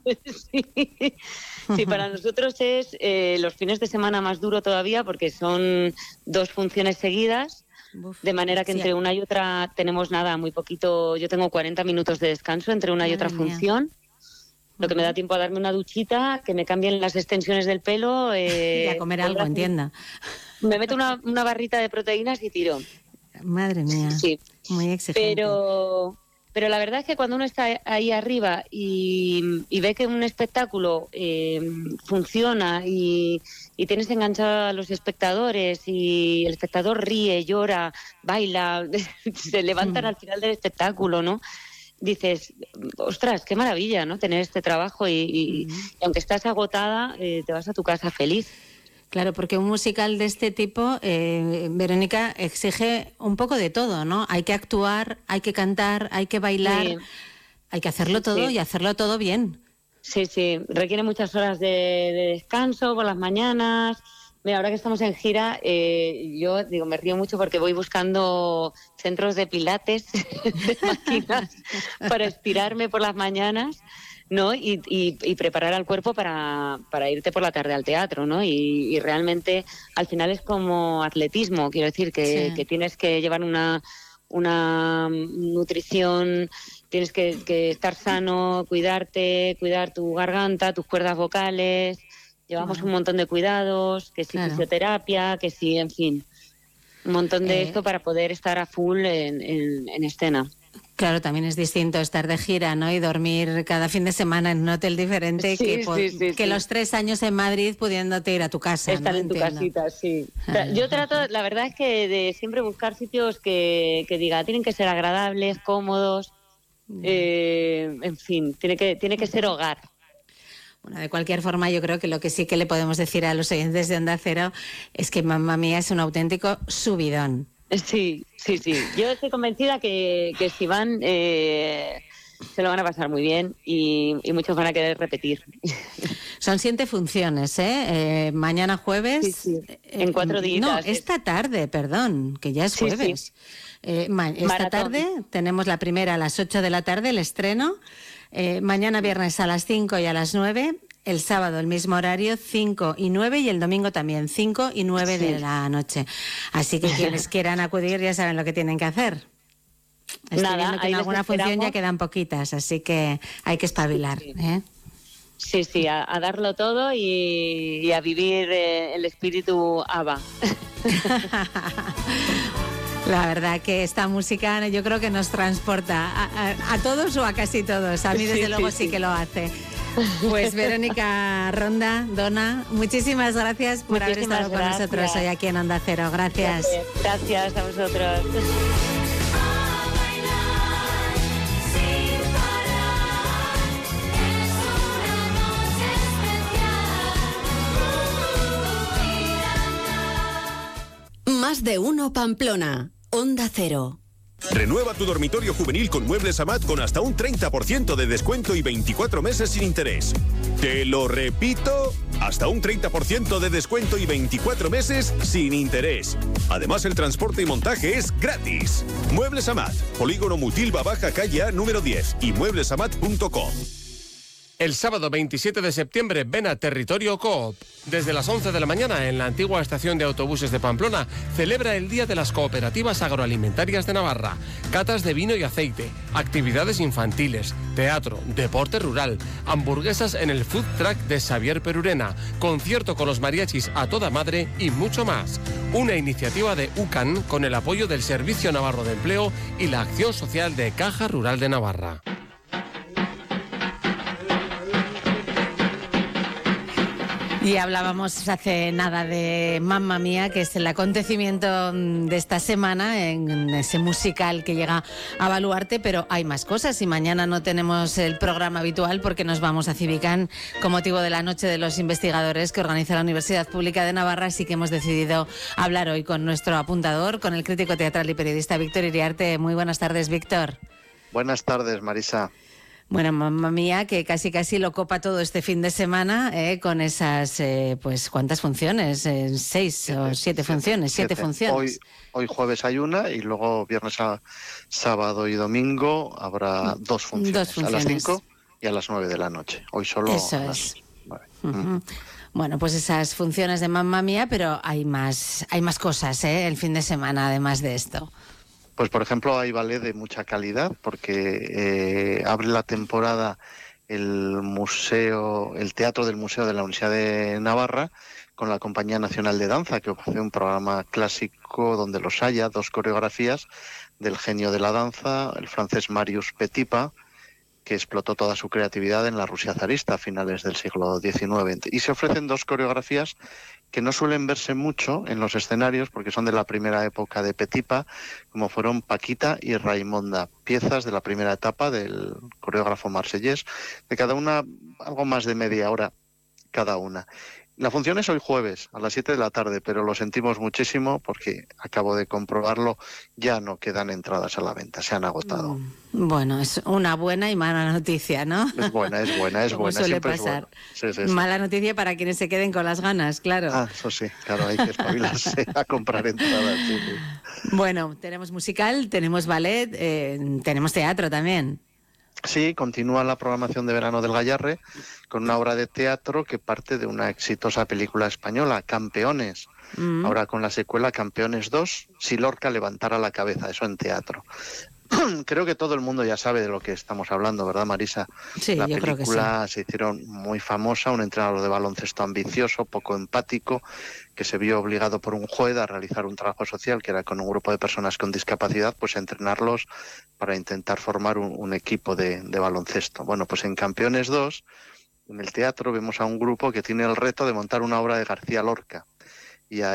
Sí, para nosotros es los fines de semana más duro todavía, porque son 2 funciones seguidas. De manera que entre una y otra tenemos muy poquito. Yo tengo 40 minutos de descanso entre una y otra función. Lo que me da tiempo a darme una duchita, que me cambien las extensiones del pelo. Y a comer algo, entienda. Me meto una barrita de proteínas y tiro. Madre mía. Sí. Muy exigente. Pero la verdad es que cuando uno está ahí arriba y ve que un espectáculo funciona y tienes enganchado a los espectadores y el espectador ríe, llora, baila, se levantan al final del espectáculo, ¿no? Dices, ostras, qué maravilla, ¿no? Tener este trabajo y aunque estás agotada, te vas a tu casa feliz. Claro, porque un musical de este tipo, Verónica, exige un poco de todo, ¿no? Hay que actuar, hay que cantar, hay que bailar, hay que hacerlo todo y hacerlo todo bien. Sí, requiere muchas horas de descanso por las mañanas. Mira, ahora que estamos en gira, yo digo, me río mucho porque voy buscando centros de pilates, de máquinas, para estirarme por las mañanas, ¿no? Y preparar al cuerpo para irte por la tarde al teatro, ¿no? Y realmente al final es como atletismo, quiero decir, que tienes que llevar una nutrición, tienes que estar sano, cuidarte, cuidar tu garganta, tus cuerdas vocales. Llevamos un montón de cuidados, que si fisioterapia, que si, en fin, un montón de esto para poder estar a full en escena. Claro, también es distinto estar de gira, ¿no? Y dormir cada fin de semana en un hotel diferente que los 3 años en Madrid pudiéndote ir a tu casa. Estar en tu casita, sí. Yo trato, la verdad es que de siempre buscar sitios que diga, tienen que ser agradables, cómodos, en fin, tiene que ser hogar. Bueno, de cualquier forma, yo creo que lo que sí que le podemos decir a los oyentes de Onda Cero es que Mamma Mía es un auténtico subidón. Sí. Yo estoy convencida que si van se lo van a pasar muy bien y muchos van a querer repetir. Son 7 funciones, ¿eh? Mañana jueves. Sí. En 4 días. No, esta tarde, perdón, que ya es jueves. Esta tarde tenemos la primera a las 8 de la tarde, el estreno. Mañana viernes a las 5 y a las 9. El sábado el mismo horario, 5 y 9, y el domingo también, 5 y 9 de la noche. Así que quienes quieran acudir ya saben lo que tienen que hacer. Estoy viendo que en alguna función ya quedan poquitas, así que hay que espabilar. Sí, a darlo todo y a vivir el espíritu ABBA. La verdad que esta música yo creo que nos transporta a todos o a casi todos. A mí desde luego sí que lo hace. Pues Verónica Ronda, Dona, muchísimas gracias por haber estado con nosotros hoy aquí en Onda Cero. Gracias. Gracias a vosotros. Más de uno Pamplona, Onda Cero. Renueva tu dormitorio juvenil con Muebles Amat con hasta un 30% de descuento y 24 meses sin interés. Te lo repito, hasta un 30% de descuento y 24 meses sin interés. Además, el transporte y montaje es gratis. Muebles Amat, Polígono Mutilva Baja, calle A, número 10 y mueblesamat.com. El sábado 27 de septiembre ven a Territorio Coop. Desde las 11 de la mañana en la antigua estación de autobuses de Pamplona celebra el Día de las Cooperativas Agroalimentarias de Navarra. Catas de vino y aceite, actividades infantiles, teatro, deporte rural, hamburguesas en el food truck de Xavier Perurena, concierto con los mariachis a toda madre y mucho más. Una iniciativa de UCAN con el apoyo del Servicio Navarro de Empleo y la Acción Social de Caja Rural de Navarra. Y hablábamos hace nada de Mamma Mía, que es el acontecimiento de esta semana, en ese musical que llega a Baluarte, pero hay más cosas y mañana no tenemos el programa habitual porque nos vamos a Civicán con motivo de la Noche de los Investigadores que organiza la Universidad Pública de Navarra, así que hemos decidido hablar hoy con nuestro apuntador, con el crítico teatral y periodista Víctor Iriarte. Muy buenas tardes, Víctor. Buenas tardes, Marisa. Bueno, Mamma Mía, que casi lo copa todo este fin de semana con esas, pues, ¿cuántas funciones? 6 o 7 funciones, 7 funciones. Hoy jueves hay una y luego viernes, sábado y domingo habrá 2 funciones. A las 5 y a las 9 de la noche. Hoy solo Eso a las es. 9. Bueno, pues esas funciones de Mamma Mía, pero hay más cosas el fin de semana además de esto. Pues, por ejemplo, hay ballet de mucha calidad porque abre la temporada el Teatro del Museo de la Universidad de Navarra con la Compañía Nacional de Danza, que ofrece un programa clásico donde los haya, 2 coreografías del genio de la danza, el francés Marius Petipa, que explotó toda su creatividad en la Rusia zarista a finales del siglo XIX. Y se ofrecen 2 coreografías que no suelen verse mucho en los escenarios porque son de la primera época de Petipa, como fueron Paquita y Raimonda, piezas de la primera etapa del coreógrafo marsellés, de cada una algo más de media hora cada una. La función es hoy jueves a las 7 de la tarde, pero lo sentimos muchísimo porque acabo de comprobarlo, ya no quedan entradas a la venta, se han agotado. Bueno, es una buena y mala noticia, ¿no? Es buena. Como suele siempre pasar. Es buena. Sí. Mala noticia para quienes se queden con las ganas, claro. Ah, eso sí, claro, hay que espabilarse a comprar entradas. Sí. Bueno, tenemos musical, tenemos ballet, tenemos teatro también. Sí, continúa la programación de verano del Gallarre con una obra de teatro que parte de una exitosa película española, Campeones. Ahora con la secuela Campeones 2, si Lorca levantara la cabeza, eso en teatro. creo que todo el mundo ya sabe de lo que estamos hablando, ¿verdad, Marisa? Sí, la yo creo que sí. película se hicieron muy famosa, un entrenador de baloncesto ambicioso, poco empático, que se vio obligado por un juez a realizar un trabajo social que era con un grupo de personas con discapacidad, pues a entrenarlos para intentar formar un equipo de baloncesto. Bueno, pues en Campeones 2, en el teatro, vemos a un grupo que tiene el reto de montar una obra de García Lorca. Y a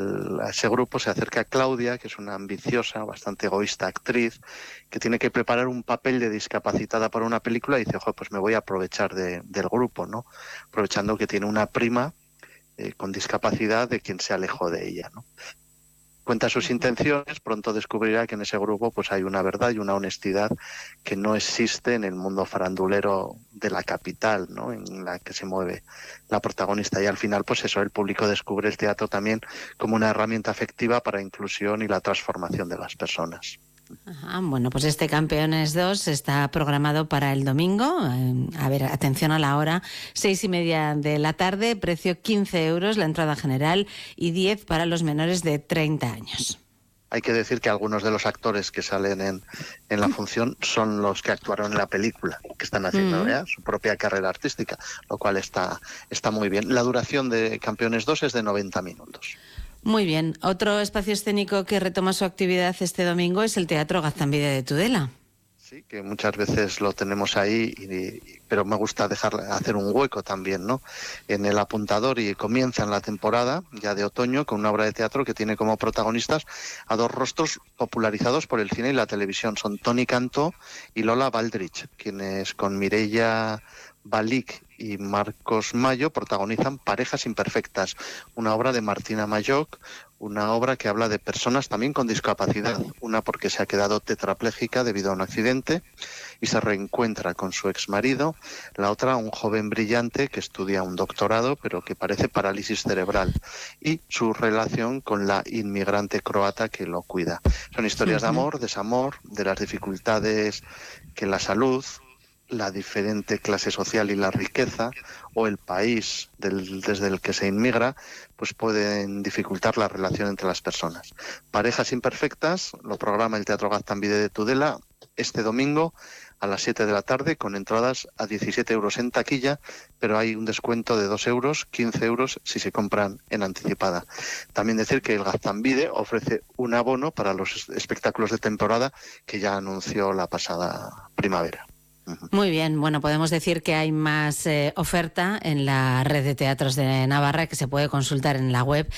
ese grupo se acerca Claudia, que es una ambiciosa, bastante egoísta actriz, que tiene que preparar un papel de discapacitada para una película y dice, ojo, pues me voy a aprovechar del grupo, ¿no? Aprovechando que tiene una prima con discapacidad de quien se alejó de ella, ¿no? Cuenta sus intenciones, pronto descubrirá que en ese grupo pues hay una verdad y una honestidad que no existe en el mundo farandulero de la capital, ¿no? En la que se mueve la protagonista. Y al final, pues eso, el público descubre el teatro también como una herramienta efectiva para la inclusión y la transformación de las personas. Ajá, bueno, pues este Campeones 2 está programado para el domingo. A ver, atención a la hora, 6:30 de la tarde, precio 15 euros la entrada general y 10 para los menores de 30 años. Hay que decir que algunos de los actores que salen en la función son los que actuaron en la película, que están haciendo su propia carrera artística, lo cual está muy bien. La duración de Campeones 2 es de 90 minutos. Muy bien. Otro espacio escénico que retoma su actividad este domingo es el Teatro Gaztambide de Tudela. Sí, que muchas veces lo tenemos ahí, pero me gusta hacer un hueco también, ¿no? En el apuntador, y comienzan la temporada ya de otoño con una obra de teatro que tiene como protagonistas a dos rostros popularizados por el cine y la televisión. Son Toni Cantó y Lola Baldrich, quienes con Mireia Balik y Marcos Mayo protagonizan Parejas Imperfectas, una obra de Martina Mayoc, una obra que habla de personas también con discapacidad, una porque se ha quedado tetrapléjica debido a un accidente y se reencuentra con su exmarido, la otra un joven brillante que estudia un doctorado pero que parece parálisis cerebral, y su relación con la inmigrante croata que lo cuida. Son historias de amor, desamor, de las dificultades que la salud, la diferente clase social y la riqueza o el país desde el que se inmigra, pues pueden dificultar la relación entre las personas. Parejas Imperfectas lo programa el Teatro Gaztambide de Tudela este domingo a las 7 de la tarde con entradas a 17 euros en taquilla, pero hay un descuento de 2 euros, 15 euros si se compran en anticipada. También decir que el Gaztambide ofrece un abono para los espectáculos de temporada que ya anunció la pasada primavera. Muy bien, bueno, podemos decir que hay más oferta en la Red de Teatros de Navarra, que se puede consultar en la web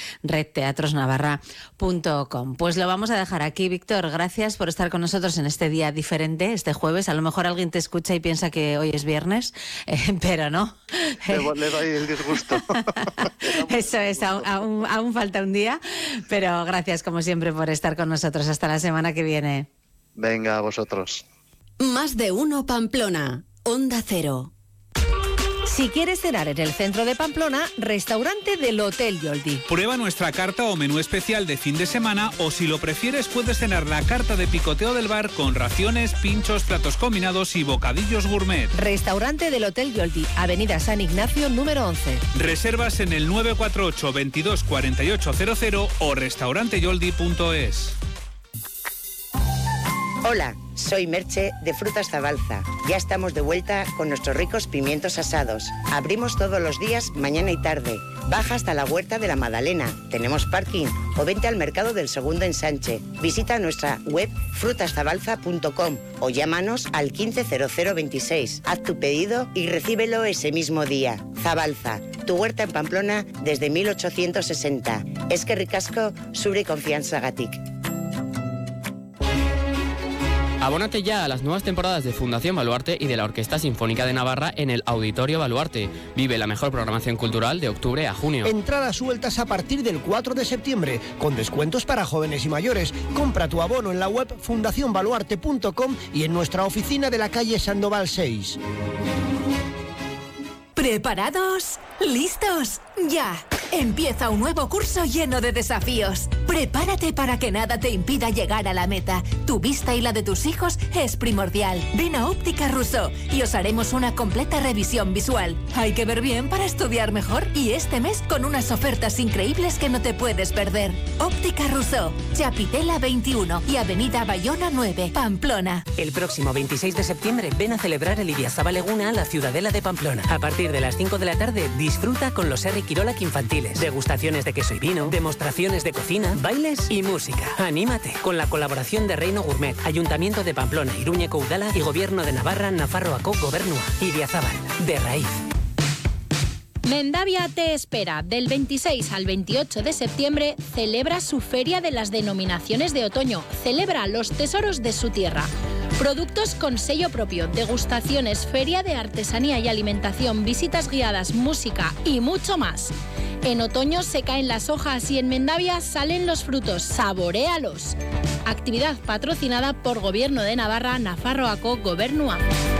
redteatrosnavarra.com. Pues lo vamos a dejar aquí, Víctor. Gracias por estar con nosotros en este día diferente, este jueves. A lo mejor alguien te escucha y piensa que hoy es viernes, pero no. Le doy el disgusto. Eso es, aún falta un día, pero gracias como siempre por estar con nosotros. Hasta la semana que viene. Venga, a vosotros. Más de uno Pamplona, Onda Cero. Si quieres cenar en el centro de Pamplona, restaurante del Hotel Yoldi. Prueba nuestra carta o menú especial de fin de semana, o si lo prefieres puedes cenar la carta de picoteo del bar con raciones, pinchos, platos combinados y bocadillos gourmet. Restaurante del Hotel Yoldi, Avenida San Ignacio, número 11. Reservas en el 948 22 4800 o restauranteyoldi.es. Hola, soy Merche de Frutas Zabalza. Ya estamos de vuelta con nuestros ricos pimientos asados. Abrimos todos los días, mañana y tarde. Baja hasta la Huerta de la Madalena. Tenemos parking. O vente al Mercado del Segundo Ensanche. Visita nuestra web frutaszabalza.com o llámanos al 150026. Haz tu pedido y recíbelo ese mismo día. Zabalza, tu huerta en Pamplona desde 1860. Eskerrik asko, zure konfiantzagatik. Abónate ya a las nuevas temporadas de Fundación Baluarte y de la Orquesta Sinfónica de Navarra en el Auditorio Baluarte. Vive la mejor programación cultural de octubre a junio. Entradas sueltas a partir del 4 de septiembre, con descuentos para jóvenes y mayores. Compra tu abono en la web fundacionbaluarte.com y en nuestra oficina de la calle Sandoval 6. ¿Preparados? ¿Listos? ¡Ya! Empieza un nuevo curso lleno de desafíos. Prepárate para que nada te impida llegar a la meta. Tu vista y la de tus hijos es primordial. Ven a Óptica Rousseau y os haremos una completa revisión visual. Hay que ver bien para estudiar mejor y este mes con unas ofertas increíbles que no te puedes perder. Óptica Rousseau, Chapitela 21 y Avenida Bayona 9, Pamplona. El próximo 26 de septiembre ven a celebrar el Idiazabal Eguna a la Ciudadela de Pamplona. A partir de las 5 de la tarde disfruta con los Herri Kirolak infantiles. Degustaciones de queso y vino, demostraciones de cocina, bailes y música. Anímate con la colaboración de Reino Gourmet, Ayuntamiento de Pamplona, Iruñeko Udala y Gobierno de Navarra, Nafarroako Gobernua. Idiazabal, de raíz. Mendavia te espera. Del 26 al 28 de septiembre celebra su Feria de las Denominaciones de Otoño. Celebra los tesoros de su tierra. Productos con sello propio, degustaciones, feria de artesanía y alimentación, visitas guiadas, música y mucho más. En otoño se caen las hojas y en Mendavia salen los frutos. ¡Saboréalos! Actividad patrocinada por Gobierno de Navarra, Nafarroako Gobernua.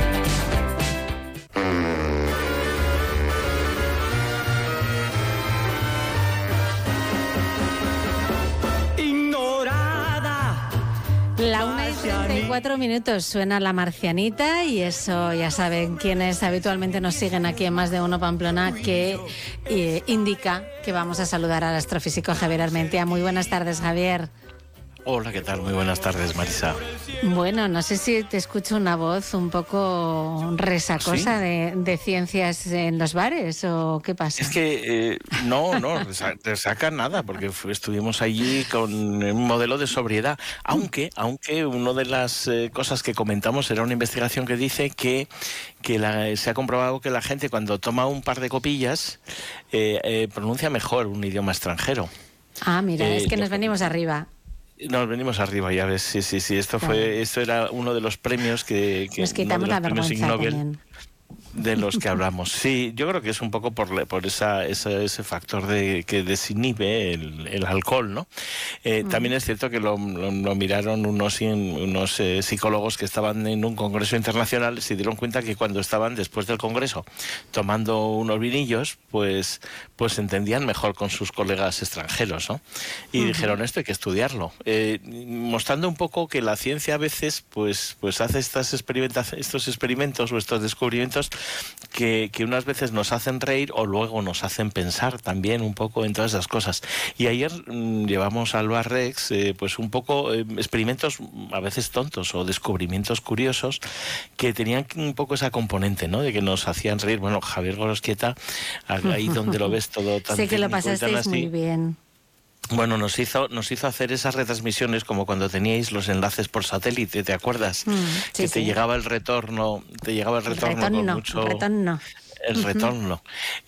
La 1:34 suena La Marcianita y eso ya saben quienes habitualmente nos siguen aquí en Más de Uno Pamplona que indica que vamos a saludar al astrofísico Javier Armentia. Muy buenas tardes, Javier. Hola, ¿qué tal? Muy buenas tardes, Marisa. Bueno, no sé si te escucho una voz un poco resacosa de ciencias en los bares o qué pasa. Es que no resaca nada, porque estuvimos allí con un modelo de sobriedad, aunque una de las cosas que comentamos era una investigación que dice que se ha comprobado que la gente cuando toma un par de copillas pronuncia mejor un idioma extranjero. Ah, mira, es que nos venimos arriba. Nos venimos arriba, ya ves, sí. Esto era uno de los premios que nos quitamos la vergüenza también. De los que hablamos. Sí, yo creo que es un poco por ese factor de que desinhibe el alcohol, ¿no? También es cierto que lo miraron unos psicólogos que estaban en un congreso internacional, se dieron cuenta que cuando estaban después del congreso tomando unos vinillos, pues entendían mejor con sus colegas extranjeros, ¿no? Y dijeron, esto hay que estudiarlo, mostrando un poco que la ciencia a veces pues hace estos experimentos o estos descubrimientos que unas veces nos hacen reír o luego nos hacen pensar también un poco en todas esas cosas. Y ayer llevamos al Bar Rex pues un poco experimentos a veces tontos o descubrimientos curiosos que tenían un poco esa componente, ¿no? De que nos hacían reír. Bueno, Javier Gorosquieta, ahí donde lo ves todo tan sé que lo pasasteis muy bien. Bueno, nos hizo hacer esas retransmisiones como cuando teníais los enlaces por satélite, ¿te acuerdas? Sí, te llegaba el retorno, con mucho... El retorno.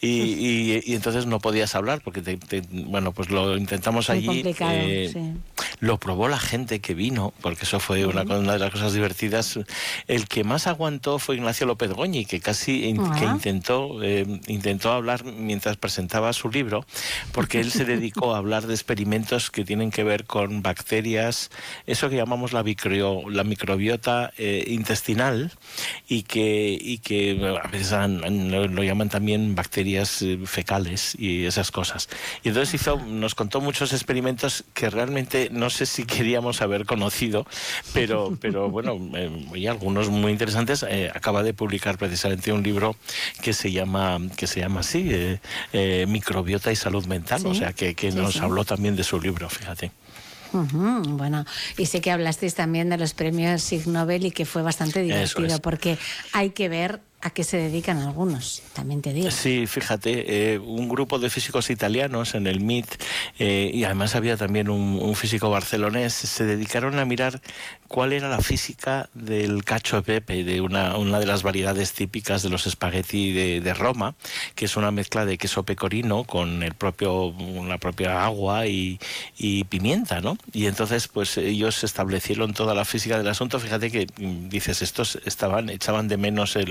Y entonces no podías hablar porque pues lo intentamos allí. Complicado, sí. Lo probó la gente que vino, porque eso fue una de las cosas divertidas. El que más aguantó fue Ignacio López Goñi, que casi que intentó hablar mientras presentaba su libro, porque él se dedicó a hablar de experimentos que tienen que ver con bacterias, eso que llamamos la microbiota intestinal, y que a veces lo llaman también bacterias fecales y esas cosas. Y entonces nos contó muchos experimentos que realmente no sé si queríamos haber conocido, pero bueno, y algunos muy interesantes. Acaba de publicar precisamente un libro que se llama así, Microbiota y Salud Mental, ¿sí? O sea que nos habló también de su libro, fíjate. Bueno, y sé que hablasteis también de los premios Ig Nobel y que fue bastante divertido, porque hay que ver a qué se dedican algunos, también te digo. Sí, fíjate, un grupo de físicos italianos en el MIT, y además había también un físico barcelonés, se dedicaron a mirar cuál era la física del cacio e pepe, de una de las variedades típicas de los espagueti de Roma, que es una mezcla de queso pecorino con la propia agua y pimienta, ¿no? Y entonces pues ellos establecieron toda la física del asunto. Fíjate que dices, estos echaban de menos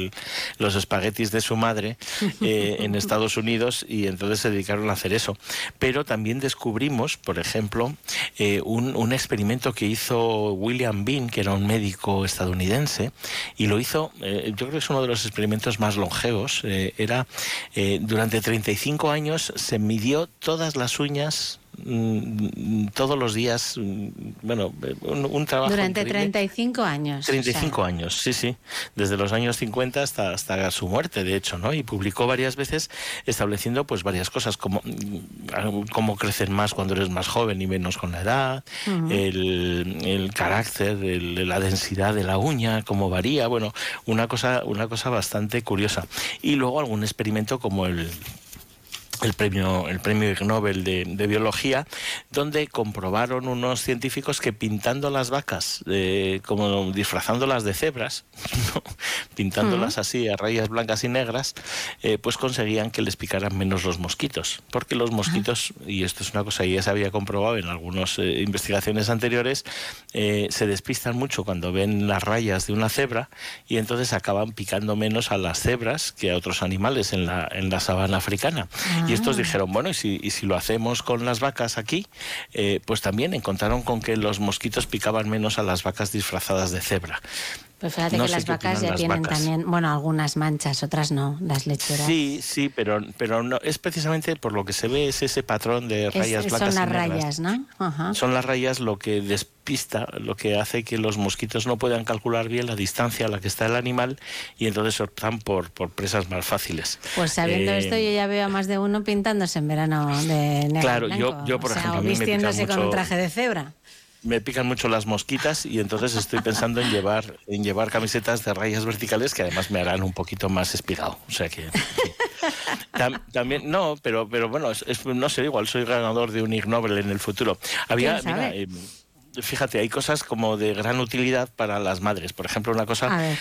los espaguetis de su madre en Estados Unidos, y entonces se dedicaron a hacer eso. Pero también descubrimos, por ejemplo, un experimento que hizo William Bean, que era un médico estadounidense, y lo hizo, yo creo que es uno de los experimentos más longevos. Durante 35 años se midió todas las uñas todos los días, bueno, un trabajo durante increíble. 35 años. 35 años, sí, desde los años 50 hasta su muerte, de hecho, ¿no? Y publicó varias veces estableciendo pues varias cosas, como cómo crecer más cuando eres más joven y menos con la edad, el carácter, la densidad de la uña, cómo varía, bueno, una cosa bastante curiosa. Y luego algún experimento como el premio Ig Nobel de biología, donde comprobaron unos científicos que pintando las vacas, como disfrazándolas de cebras, ¿no? Pintándolas así a rayas blancas y negras, pues conseguían que les picaran menos los mosquitos, porque los mosquitos, y esto es una cosa que ya se había comprobado en algunas investigaciones anteriores, se despistan mucho cuando ven las rayas de una cebra, y entonces acaban picando menos a las cebras que a otros animales en la sabana africana. Y estos dijeron, bueno, y si lo hacemos con las vacas aquí, pues también encontraron con que los mosquitos picaban menos a las vacas disfrazadas de cebra. Pues fíjate que las vacas ya tienen también, bueno, algunas manchas, otras no, las lecheras. Sí, pero no, es precisamente por lo que se ve, es ese patrón de rayas blancas y negras. Son las rayas, ¿no? Ajá. Son las rayas lo que despista, lo que hace que los mosquitos no puedan calcular bien la distancia a la que está el animal, y entonces optan por presas más fáciles. Pues sabiendo esto, yo ya veo a más de uno pintándose en verano de negro. Claro, y blanco. yo por ejemplo, a mí vistiéndose me pican con un mucho, traje de cebra. Me pican mucho las mosquitas, y entonces estoy pensando en llevar camisetas de rayas verticales que además me harán un poquito más espigado. O sea que también no, pero bueno, no sé, igual soy ganador de un Ig Nobel en el futuro. Mira, fíjate, hay cosas como de gran utilidad para las madres. Por ejemplo, una cosa.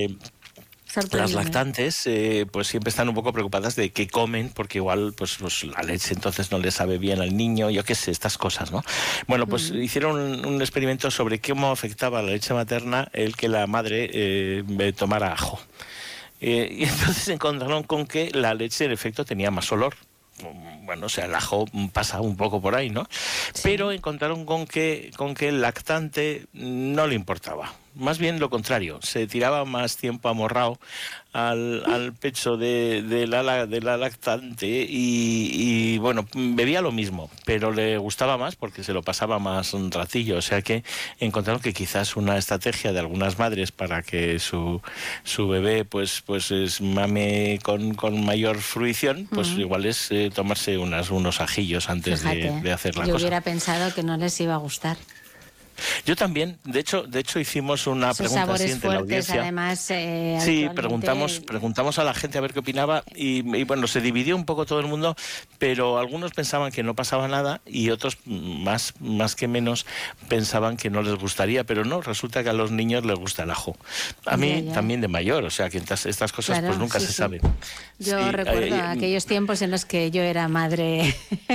Las lactantes pues siempre están un poco preocupadas de qué comen, porque igual pues la leche entonces no le sabe bien al niño, yo qué sé, estas cosas, ¿no? Bueno, pues hicieron un experimento sobre cómo afectaba a la leche materna el que la madre tomara ajo. Y entonces encontraron con que la leche en efecto tenía más olor. Bueno, o sea, el ajo pasa un poco por ahí, ¿no? Sí. Pero encontraron con que el lactante no le importaba. Más bien lo contrario, se tiraba más tiempo amorrado al pecho de la lactante y bueno, bebía lo mismo, pero le gustaba más porque se lo pasaba más un ratillo. O sea que encontraron que quizás una estrategia de algunas madres para que su bebé pues mame con mayor fruición, pues igual es tomarse unos ajillos antes de hacer la cosa. Yo hubiera pensado que no les iba a gustar. Yo también, de hecho hicimos una pregunta así entre la audiencia. Además, sí, preguntamos a la gente a ver qué opinaba y bueno, se dividió un poco todo el mundo, pero algunos pensaban que no pasaba nada y otros más que menos pensaban que no les gustaría, pero no, resulta que a los niños les gusta el ajo. A mí también de mayor, o sea que estas cosas pues nunca se saben. Yo recuerdo aquellos tiempos en los que yo era madre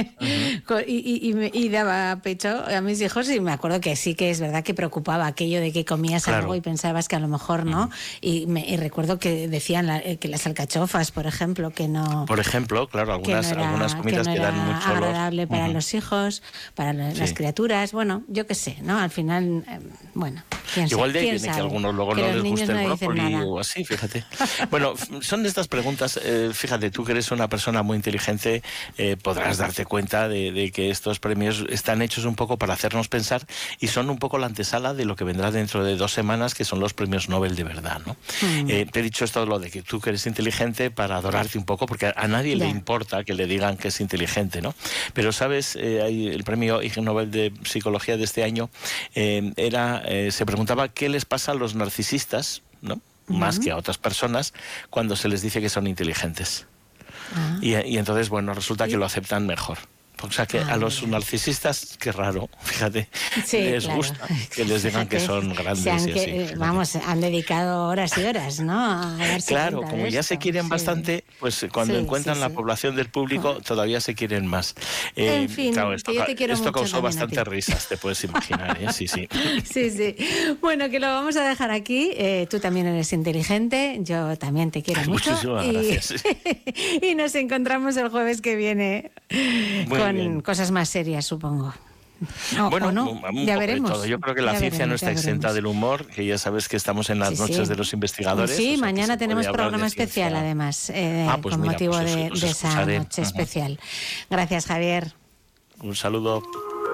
y daba pecho a mis hijos, y me acuerdo que sí que es verdad que preocupaba aquello de que comías algo y pensabas que a lo mejor no, y recuerdo que decían que las alcachofas, por ejemplo, que no... Por ejemplo, claro, algunas comidas que dan mucho olor. Agradable para los hijos, para las criaturas, bueno, yo qué sé, ¿no? Al final, bueno... Igual de ahí viene que a algunos luego no les guste el brócoli o así, fíjate. Bueno, son de estas preguntas, fíjate, tú que eres una persona muy inteligente, podrás darte cuenta de que estos premios están hechos un poco para hacernos pensar y son un poco la antesala de lo que vendrá dentro de 2 semanas, que son los premios Nobel de verdad, ¿no? Te he dicho esto, lo de que tú que eres inteligente, para adorarte un poco, porque a nadie le importa que le digan que es inteligente, ¿no? Pero, ¿sabes? El premio Ig Nobel de Psicología de este año se preguntaba qué les pasa a los narcisistas, ¿no? Más que a otras personas, cuando se les dice que son inteligentes. Y entonces, bueno, resulta que lo aceptan mejor. O sea que a los narcisistas, qué raro, fíjate, les gusta que les digan que son grandes. Han dedicado horas y horas, ¿no? A darse claro, cuenta como de ya esto. se quieren bastante, pues cuando encuentran la población del público todavía se quieren más. En fin, claro, que yo te quiero esto mucho causó también a bastantes ti. risas, te puedes imaginar, ¿eh? Sí. Sí. Bueno, que lo vamos a dejar aquí. Tú también eres inteligente, yo también te quiero mucho. Muchísimas gracias. Y nos encontramos el jueves que viene con cosas más serias, supongo. Ya veremos. Todo. Yo creo que la ciencia no está exenta del humor, que ya sabes que estamos en las noches de los investigadores. Sí, mañana tenemos programa especial, además, con motivo de esa noche especial. Gracias, Javier. Un saludo.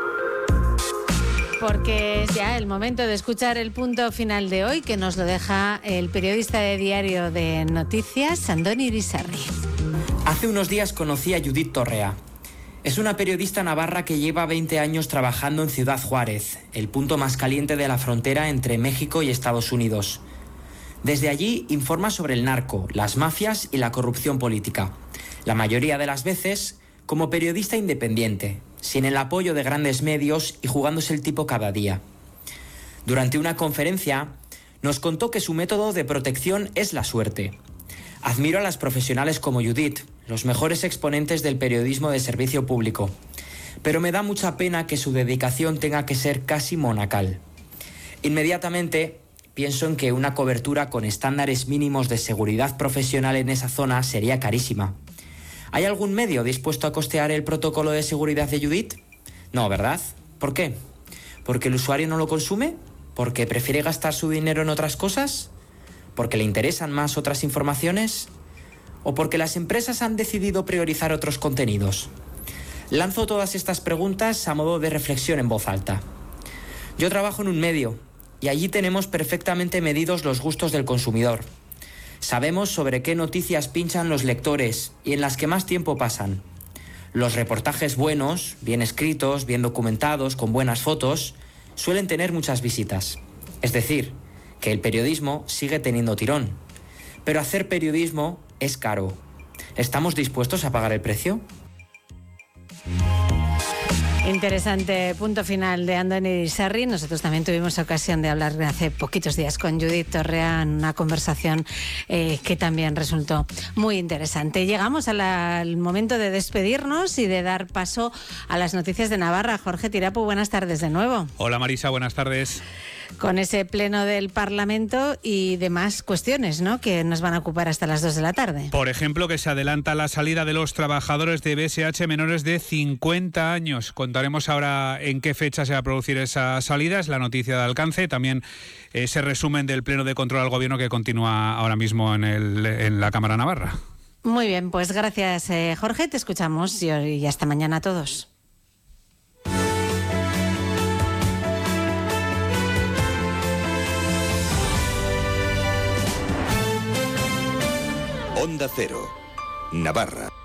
Porque es ya el momento de escuchar el punto final de hoy, que nos lo deja el periodista de Diario de Noticias, Andoni Irisarri. Hace unos días conocí a Judith Torrea. Es una periodista navarra que lleva 20 años trabajando en Ciudad Juárez, el punto más caliente de la frontera entre México y Estados Unidos. Desde allí informa sobre el narco, las mafias y la corrupción política. La mayoría de las veces como periodista independiente, sin el apoyo de grandes medios y jugándose el tipo cada día. Durante una conferencia nos contó que su método de protección es la suerte. Admiro a las profesionales como Judith, los mejores exponentes del periodismo de servicio público, pero me da mucha pena que su dedicación tenga que ser casi monacal. Inmediatamente pienso en que una cobertura con estándares mínimos de seguridad profesional en esa zona sería carísima. ¿Hay algún medio dispuesto a costear el protocolo de seguridad de Judith? No, ¿verdad? ¿Por qué? ¿Porque el usuario no lo consume? ¿Porque prefiere gastar su dinero en otras cosas? ¿Porque le interesan más otras informaciones? ¿O porque las empresas han decidido priorizar otros contenidos? Lanzo todas estas preguntas a modo de reflexión en voz alta. Yo trabajo en un medio y allí tenemos perfectamente medidos los gustos del consumidor. Sabemos sobre qué noticias pinchan los lectores y en las que más tiempo pasan. Los reportajes buenos, bien escritos, bien documentados, con buenas fotos, suelen tener muchas visitas. Es decir, que el periodismo sigue teniendo tirón. Pero hacer periodismo es caro. ¿Estamos dispuestos a pagar el precio? Interesante punto final de Andoni Irisarri. Nosotros también tuvimos ocasión de hablar hace poquitos días con Judith Torrea en una conversación que también resultó muy interesante. Llegamos al momento de despedirnos y de dar paso a las noticias de Navarra. Jorge Tirapu, buenas tardes de nuevo. Hola Marisa, buenas tardes. Con ese pleno del Parlamento y demás cuestiones, ¿no?, que nos van a ocupar hasta las 2 de la tarde. Por ejemplo, que se adelanta la salida de los trabajadores de BSH menores de 50 años. Contaremos ahora en qué fecha se va a producir esa salida, es la noticia de alcance. También ese resumen del pleno de control al gobierno que continúa ahora mismo en la Cámara Navarra. Muy bien, pues gracias Jorge, te escuchamos y hasta mañana a todos. Onda Cero, Navarra.